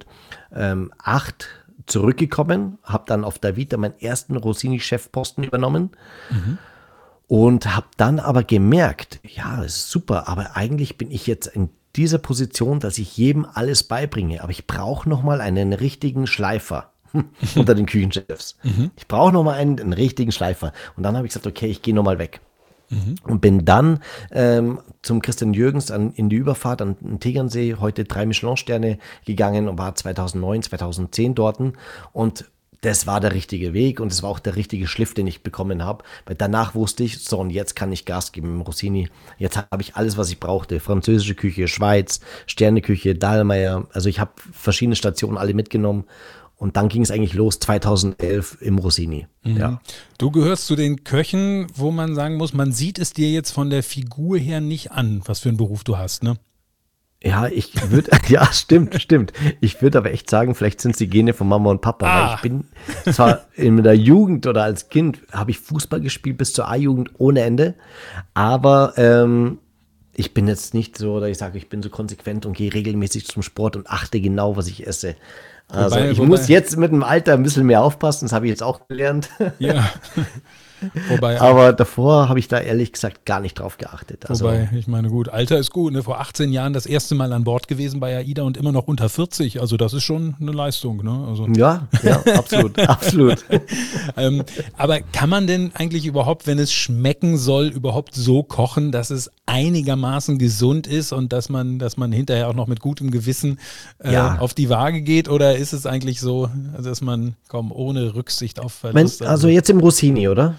zurückgekommen, habe dann auf der Vita meinen ersten Rossini-Chefposten übernommen mhm. und habe dann aber gemerkt, ja, das ist super, aber eigentlich bin ich jetzt in dieser Position, dass ich jedem alles beibringe, aber ich brauche nochmal einen richtigen Schleifer unter den Küchenchefs. Mhm. Ich brauche nochmal einen, einen richtigen Schleifer. Und dann habe ich gesagt, okay, ich gehe nochmal weg. Mhm. Und bin dann ähm, zum Christian Jürgens an, in die Überfahrt an den Tegernsee, heute drei Michelin-Sterne gegangen und war zweitausendneun, zweitausendzehn dort. Und das war der richtige Weg und es war auch der richtige Schliff, den ich bekommen habe. Weil danach wusste ich, so und jetzt kann ich Gas geben im Rossini. Jetzt habe ich alles, was ich brauchte. Französische Küche, Schweiz, Sterneküche, Dallmayr. Also ich habe verschiedene Stationen alle mitgenommen. Und dann ging es eigentlich los, zweitausendelf im Rossini. Mhm. Ja. Du gehörst zu den Köchen, wo man sagen muss, man sieht es dir jetzt von der Figur her nicht an, was für einen Beruf du hast, ne? Ja, ich würde, ja, stimmt, stimmt. Ich würde aber echt sagen, vielleicht sind es die Gene von Mama und Papa. Ah. Weil ich bin zwar in der Jugend oder als Kind habe ich Fußball gespielt bis zur A-Jugend ohne Ende, aber ähm, ich bin jetzt nicht so, dass ich sage, ich bin so konsequent und gehe regelmäßig zum Sport und achte genau, was ich esse. Also wobei, ich wobei, muss jetzt mit dem Alter ein bisschen mehr aufpassen, das habe ich jetzt auch gelernt. Ja, Wobei, aber davor habe ich da ehrlich gesagt gar nicht drauf geachtet. Also, wobei, ich meine, gut, Alter ist gut. Ne? Vor achtzehn Jahren das erste Mal an Bord gewesen bei AIDA und immer noch unter vierzig. Also das ist schon eine Leistung. Ne? Also. Ja, ja, absolut, absolut. ähm, aber kann man denn eigentlich überhaupt, wenn es schmecken soll, überhaupt so kochen, dass es einigermaßen gesund ist und dass man, dass man hinterher auch noch mit gutem Gewissen äh, ja. auf die Waage geht? Oder ist es eigentlich so, dass man, komm, ohne Rücksicht auf Verlust? Wenn, also jetzt im Rossini, oder?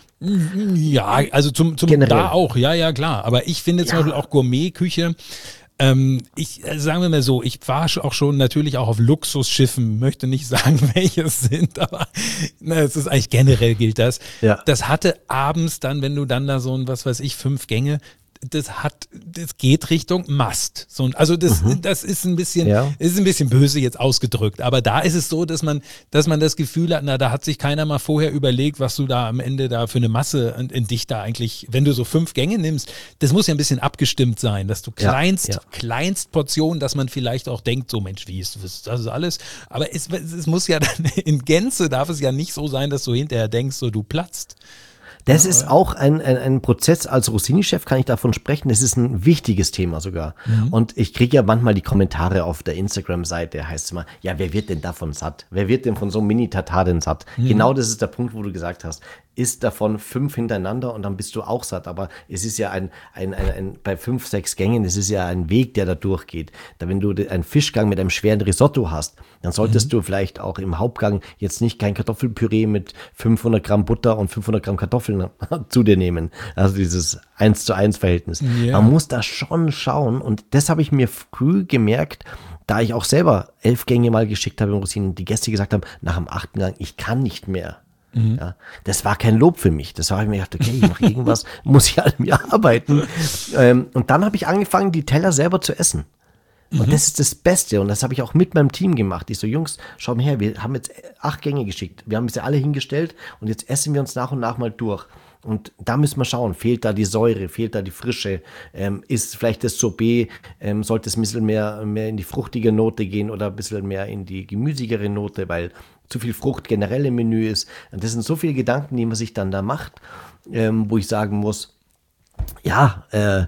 Ja, also zum, zum da auch, ja, ja, klar. Aber ich finde zum ja. Beispiel auch Gourmetküche. Ähm, ich, sagen wir mal so, ich war auch schon natürlich auch auf Luxusschiffen, möchte nicht sagen, welche es sind, aber na, es ist eigentlich generell gilt das. Ja. Das hatte abends dann, wenn du dann da so ein, was weiß ich, fünf Gänge, das hat, das geht Richtung Mast. So, also das, mhm. das ist ein bisschen, ja. ist ein bisschen böse jetzt ausgedrückt. Aber da ist es so, dass man, dass man das Gefühl hat, na, da hat sich keiner mal vorher überlegt, was du da am Ende da für eine Masse in, in dich da eigentlich, wenn du so fünf Gänge nimmst, das muss ja ein bisschen abgestimmt sein, dass du kleinst, ja, ja. Kleinstportionen, dass man vielleicht auch denkt, so Mensch, wie ist das, das ist alles. Aber es, es muss ja dann in Gänze darf es ja nicht so sein, dass du hinterher denkst, so du platzt. Das ist auch ein, ein, ein Prozess, als Rossini-Chef kann ich davon sprechen, das ist ein wichtiges Thema sogar. Mhm. Und ich kriege ja manchmal die Kommentare auf der Instagram-Seite, heißt es immer, ja, wer wird denn davon satt? Wer wird denn von so einem Mini-Tatar denn satt? Mhm. Genau das ist der Punkt, wo du gesagt hast, isst davon fünf hintereinander und dann bist du auch satt. Aber es ist ja ein, ein, ein, ein bei fünf, sechs Gängen, es ist ja ein Weg, der da durchgeht. Da, wenn du einen Fischgang mit einem schweren Risotto hast, dann solltest mhm. du vielleicht auch im Hauptgang jetzt nicht kein Kartoffelpüree mit fünfhundert Gramm Butter und fünfhundert Gramm Kartoffeln zu dir nehmen. Also dieses eins zu eins Verhältnis. Yeah. Man muss da schon schauen und das habe ich mir früh gemerkt, da ich auch selber elf Gänge mal geschickt habe im Rossini und die Gäste gesagt haben, nach dem achten Gang, ich kann nicht mehr. Mhm. Ja, das war kein Lob für mich. Das war, ich mir gedacht, okay, ich mache irgendwas, muss ich an mir arbeiten. Ähm, und dann habe ich angefangen, die Teller selber zu essen. Und mhm. das ist das Beste und das habe ich auch mit meinem Team gemacht. Ich so, Jungs, schau mal her, wir haben jetzt acht Gänge geschickt. Wir haben sie alle hingestellt und jetzt essen wir uns nach und nach mal durch. Und da müssen wir schauen, fehlt da die Säure, fehlt da die Frische, ähm, ist vielleicht das Sorbet, ähm, sollte es ein bisschen mehr, mehr in die fruchtige Note gehen oder ein bisschen mehr in die gemüsigere Note, weil zu viel Frucht generell im Menü ist. Und das sind so viele Gedanken, die man sich dann da macht, ähm, wo ich sagen muss, ja, äh,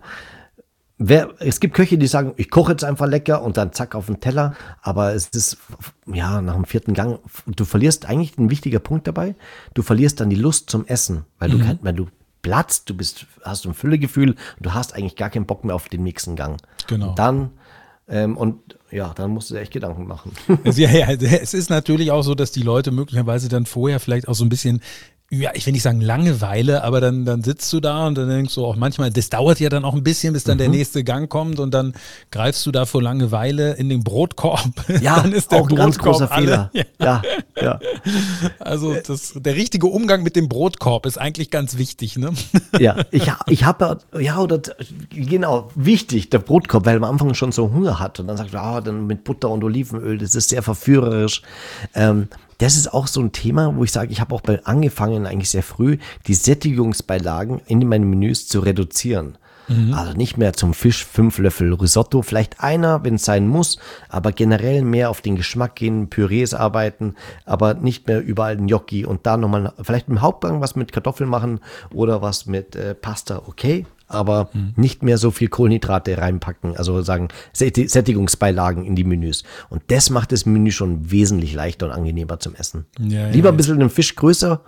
Wer, es gibt Köche, die sagen, ich koche jetzt einfach lecker und dann zack auf den Teller, aber es ist, ja, nach dem vierten Gang, du verlierst eigentlich ein wichtiger Punkt dabei, du verlierst dann die Lust zum Essen, weil du, mhm. weil du platzt, du bist, hast ein Füllegefühl und du hast eigentlich gar keinen Bock mehr auf den nächsten Gang. Genau. Und dann, ähm, und ja, dann musst du dir echt Gedanken machen. Ja, ja, es ist natürlich auch so, dass die Leute möglicherweise dann vorher vielleicht auch so ein bisschen, ja, ich will nicht sagen Langeweile, aber dann, dann sitzt du da und dann denkst du auch manchmal, das dauert ja dann auch ein bisschen, bis dann mhm. der nächste Gang kommt und dann greifst du da vor Langeweile in den Brotkorb. Ja, dann ist der auch ein ganz großer Fehler. Ja. ja, ja. Also das, der richtige Umgang mit dem Brotkorb ist eigentlich ganz wichtig, ne? Ja, ich, ich habe, ja, oder genau, wichtig, der Brotkorb, weil man am Anfang schon so Hunger hat und dann sagt, ah, dann mit Butter und Olivenöl, das ist sehr verführerisch. Ähm, Das ist auch so ein Thema, wo ich sage, ich habe auch bei angefangen, eigentlich sehr früh, die Sättigungsbeilagen in meinen Menüs zu reduzieren. Mhm. Also nicht mehr zum Fisch fünf Löffel Risotto, vielleicht einer, wenn es sein muss, aber generell mehr auf den Geschmack gehen, Pürees arbeiten, aber nicht mehr überall Gnocchi und da nochmal vielleicht im Hauptgang was mit Kartoffeln machen oder was mit äh, Pasta, okay. aber mhm. nicht mehr so viel Kohlenhydrate reinpacken, also sagen Sättigungsbeilagen in die Menüs. Und das macht das Menü schon wesentlich leichter und angenehmer zum Essen. Ja, Lieber ja, ein bisschen den Fisch größer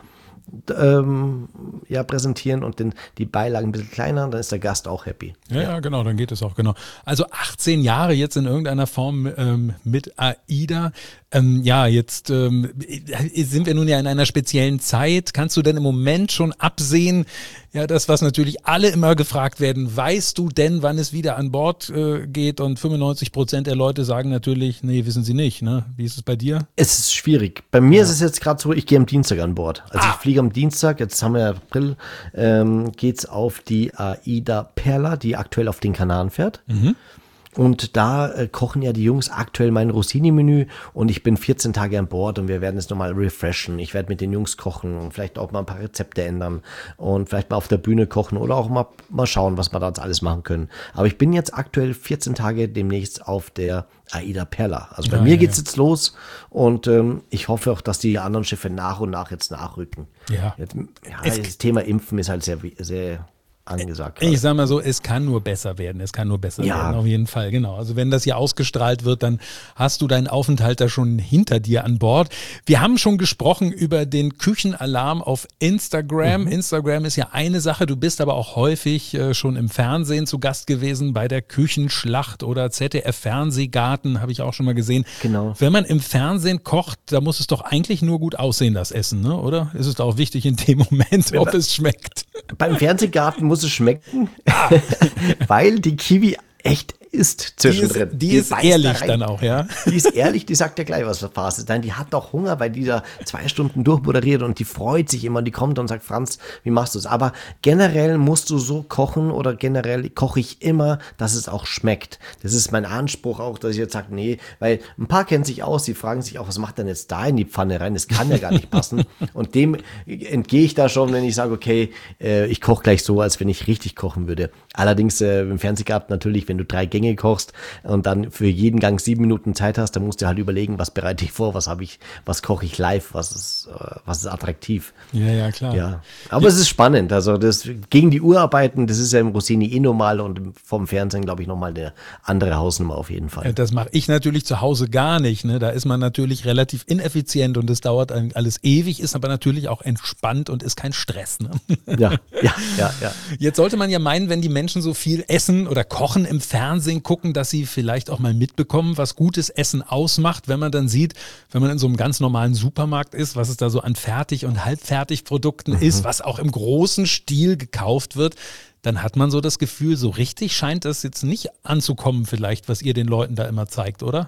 ähm, ja, präsentieren und den, die Beilagen ein bisschen kleiner, dann ist der Gast auch happy. Ja, ja, genau, dann geht es auch, genau. Also achtzehn Jahre jetzt in irgendeiner Form ähm, mit AIDA. Ähm, ja, jetzt ähm, sind wir nun ja in einer speziellen Zeit. Kannst du denn im Moment schon absehen, ja, das, was natürlich alle immer gefragt werden, weißt du denn, wann es wieder an Bord äh, geht? Und fünfundneunzig Prozent der Leute sagen natürlich, nee, wissen sie nicht. Ne? Wie ist es bei dir? Es ist schwierig. Bei mir ja. ist es jetzt gerade so, ich gehe am Dienstag an Bord. Also ah. ich fliege am Dienstag, jetzt haben wir April, ähm, geht's auf die AIDA Perla, die aktuell auf den Kanaren fährt. Mhm. Und da äh, kochen ja die Jungs aktuell mein Rossini-Menü und ich bin vierzehn Tage an Bord und wir werden es nochmal refreshen. Ich werde mit den Jungs kochen und vielleicht auch mal ein paar Rezepte ändern und vielleicht mal auf der Bühne kochen oder auch mal, mal schauen, was wir da jetzt alles machen können. Aber ich bin jetzt aktuell vierzehn Tage demnächst auf der Aida Perla. Also bei ja, mir ja, geht's ja. jetzt los und ähm, ich hoffe auch, dass die anderen Schiffe nach und nach jetzt nachrücken. Ja. Jetzt, ja Es- das Thema Impfen ist halt sehr, sehr angesagt. Ich sag mal so, es kann nur besser werden. Es kann nur besser Ja. werden, auf jeden Fall. Genau. Also wenn das hier ausgestrahlt wird, dann hast du deinen Aufenthalt da schon hinter dir an Bord. Wir haben schon gesprochen über den Küchenalarm auf Instagram. Instagram ist ja eine Sache. Du bist aber auch häufig äh, schon im Fernsehen zu Gast gewesen, bei der Küchenschlacht oder Z D F Fernsehgarten, habe ich auch schon mal gesehen. Genau. Wenn man im Fernsehen kocht, da muss es doch eigentlich nur gut aussehen, das Essen, ne? Oder? Ist es auch wichtig in dem Moment, ob es schmeckt? Beim Fernsehgarten muss es schmecken, weil die Kiwi echt ist Die ist, zwischendrin. die ist beißt ehrlich da rein. dann auch, ja? Die ist ehrlich, die sagt ja gleich, was für Phase ist. Nein, die hat doch Hunger, weil die da zwei Stunden durchmoderiert und die freut sich immer, die kommt und sagt, Franz, wie machst du es? Aber generell musst du so kochen oder generell koche ich immer, dass es auch schmeckt. Das ist mein Anspruch auch, dass ich jetzt sage, nee, weil ein paar kennen sich aus, die fragen sich auch, was macht denn jetzt da in die Pfanne rein? Das kann ja gar nicht passen. Und dem entgehe ich da schon, wenn ich sage, okay, äh, ich koche gleich so, als wenn ich richtig kochen würde. Allerdings äh, im Fernsehgarten natürlich, wenn du drei Gänge kochst und dann für jeden Gang sieben Minuten Zeit hast, dann musst du halt überlegen, was bereite ich vor, was habe ich, was koche ich live, was ist, äh, was ist attraktiv. Ja, ja, klar. Ja, aber es ist spannend. Also das gegen die Uhr arbeiten, das ist ja im Rossini eh normal und vom Fernsehen, glaube ich, nochmal eine andere Hausnummer auf jeden Fall. Das mache ich natürlich zu Hause gar nicht. Ne? Da ist man natürlich relativ ineffizient und es dauert alles ewig, ist aber natürlich auch entspannt und ist kein Stress. Ne? Ja, ja, ja, ja. Jetzt sollte man ja meinen, wenn die Menschen so viel essen oder kochen im Fernsehen gucken, dass sie vielleicht auch mal mitbekommen, was gutes Essen ausmacht, wenn man dann sieht, wenn man in so einem ganz normalen Supermarkt ist, was es da so an Fertig- und Halbfertigprodukten Mhm. ist, was auch im großen Stil gekauft wird, dann hat man so das Gefühl, so richtig scheint das jetzt nicht anzukommen vielleicht, was ihr den Leuten da immer zeigt, oder?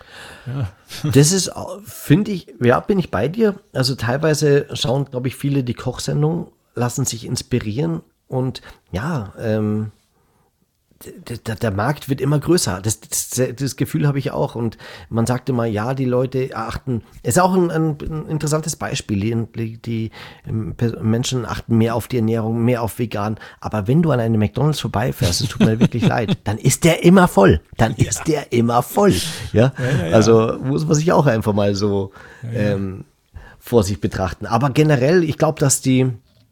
Das ist, finde ich, ja, bin ich bei dir. Also teilweise schauen, glaube ich, viele die Kochsendung, lassen sich inspirieren und ja, ähm, der, der Markt wird immer größer. Das, das, das Gefühl habe ich auch. Und man sagte mal, ja, die Leute achten, ist auch ein, ein, ein interessantes Beispiel. Die, die Menschen achten mehr auf die Ernährung, mehr auf vegan. Aber wenn du an einem McDonald's vorbeifährst, es tut mir wirklich leid, dann ist der immer voll. Dann ist ja. der immer voll. Ja? Ja, ja, ja. Also muss man sich auch einfach mal so ja, ja. Ähm, vor sich betrachten. Aber generell, ich glaube, dass die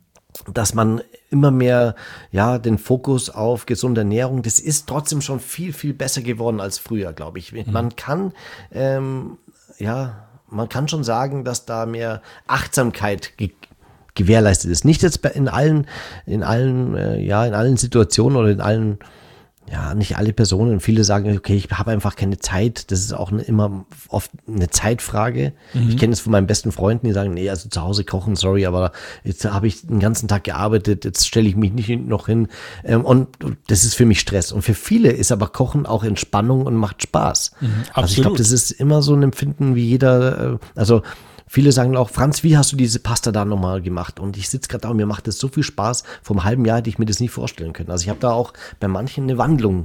dass man immer mehr, ja, den Fokus auf gesunde Ernährung, das ist trotzdem schon viel, viel besser geworden als früher, glaube ich. Mhm. Man kann, ähm, ja, man kann schon sagen, dass da mehr Achtsamkeit ge- gewährleistet ist. Nicht jetzt in allen, in allen, äh, ja, in allen Situationen oder in allen, ja, nicht alle Personen. Viele sagen, okay, ich habe einfach keine Zeit. Das ist auch eine, immer oft eine Zeitfrage. Mhm. Ich kenne es von meinen besten Freunden, die sagen, nee, also zu Hause kochen, sorry, aber jetzt habe ich den ganzen Tag gearbeitet, jetzt stelle ich mich nicht noch hin. Und das ist für mich Stress. Und für viele ist aber Kochen auch Entspannung und macht Spaß. Mhm, also ich glaube, das ist immer so ein Empfinden wie jeder, also viele sagen auch, Franz, wie hast du diese Pasta da nochmal gemacht? Und ich sitze gerade da und mir macht das so viel Spaß. Vor einem halben Jahr hätte ich mir das nicht vorstellen können. Also ich habe da auch bei manchen eine Wandlung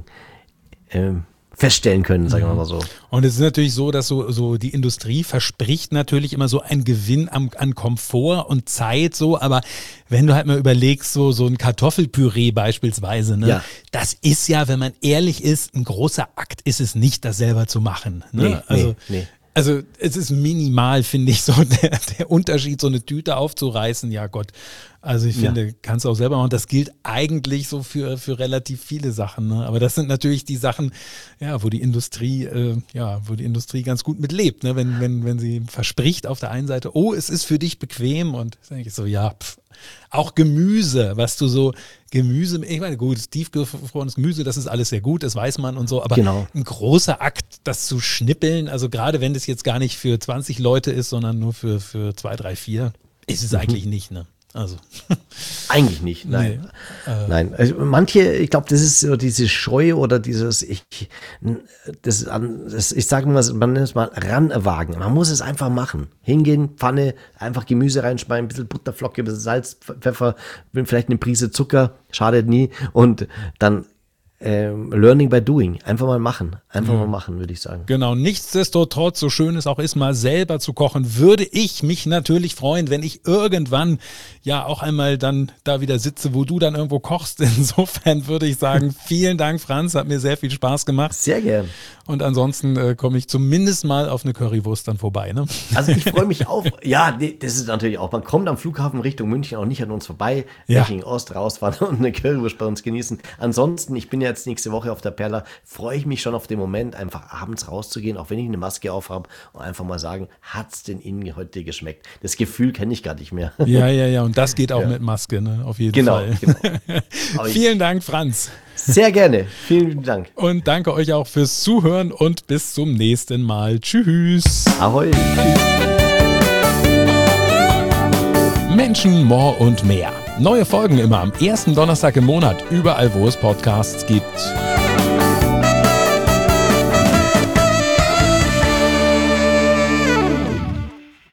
äh, feststellen können, sagen wir mal so. Und es ist natürlich so, dass so, so die Industrie verspricht natürlich immer so einen Gewinn an, an Komfort und Zeit so, aber wenn du halt mal überlegst, so, so ein Kartoffelpüree beispielsweise, ne, ja. das ist ja, wenn man ehrlich ist, ein großer Akt ist es nicht, das selber zu machen. Ne? Nee, also, nee, nee. Also es ist minimal, finde ich, so der, der Unterschied, so eine Tüte aufzureißen, ja Gott. Also ich finde, ja. kannst du auch selber machen. Das gilt eigentlich so für, für relativ viele Sachen. Ne? Aber das sind natürlich die Sachen, ja, wo die Industrie, äh, ja, wo die Industrie ganz gut mit lebt. Ne? Wenn, wenn, wenn sie verspricht auf der einen Seite, oh, es ist für dich bequem und dann denke ich so, ja, pff. Auch Gemüse, was du so, Gemüse, ich meine, gut, tiefgefrorenes Gemüse, das ist alles sehr gut, das weiß man und so, aber genau. ein großer Akt, das zu schnippeln, also gerade wenn das jetzt gar nicht für zwanzig Leute ist, sondern nur für, für zwei, drei, vier, ist es mhm. eigentlich nicht, ne? Also. Eigentlich nicht, nein. Nee, äh, nein. Also manche, ich glaube, das ist so diese Scheu oder dieses, ich, das, das, ich sage mal, man nennt es mal ranwagen. Man muss es einfach machen. Hingehen, Pfanne, einfach Gemüse reinschmeißen, ein bisschen Butterflocke, ein bisschen Salz, Pfeffer, vielleicht eine Prise Zucker, schadet nie. Und dann ähm, Learning by Doing. Einfach mal machen. Einfach mhm. mal machen, würde ich sagen. Genau. Nichtsdestotrotz, so schön es auch ist, mal selber zu kochen, würde ich mich natürlich freuen, wenn ich irgendwann ja auch einmal dann da wieder sitze, wo du dann irgendwo kochst. Insofern würde ich sagen, vielen Dank, Franz. Hat mir sehr viel Spaß gemacht. Sehr gern. Und ansonsten äh, komme ich zumindest mal auf eine Currywurst dann vorbei. Ne? Also ich freue mich auf, ja, nee, das ist natürlich auch, man kommt am Flughafen Richtung München auch nicht an uns vorbei, ja. München Ost rausfahren und eine Currywurst bei uns genießen. Ansonsten, ich bin ja jetzt nächste Woche auf der Perla, freue ich mich schon auf den Moment, einfach abends rauszugehen, auch wenn ich eine Maske aufhabe und einfach mal sagen, hat's denn Ihnen heute geschmeckt? Das Gefühl kenne ich gar nicht mehr. Ja, ja, ja, und das geht auch ja. mit Maske, ne? Auf jeden genau, Fall. Genau. Vielen Dank, Franz. Sehr gerne. Vielen Dank. Und danke euch auch fürs Zuhören und bis zum nächsten Mal. Tschüss. Ahoi. Menschen, More und mehr. Neue Folgen immer am ersten Donnerstag im Monat, überall wo es Podcasts gibt.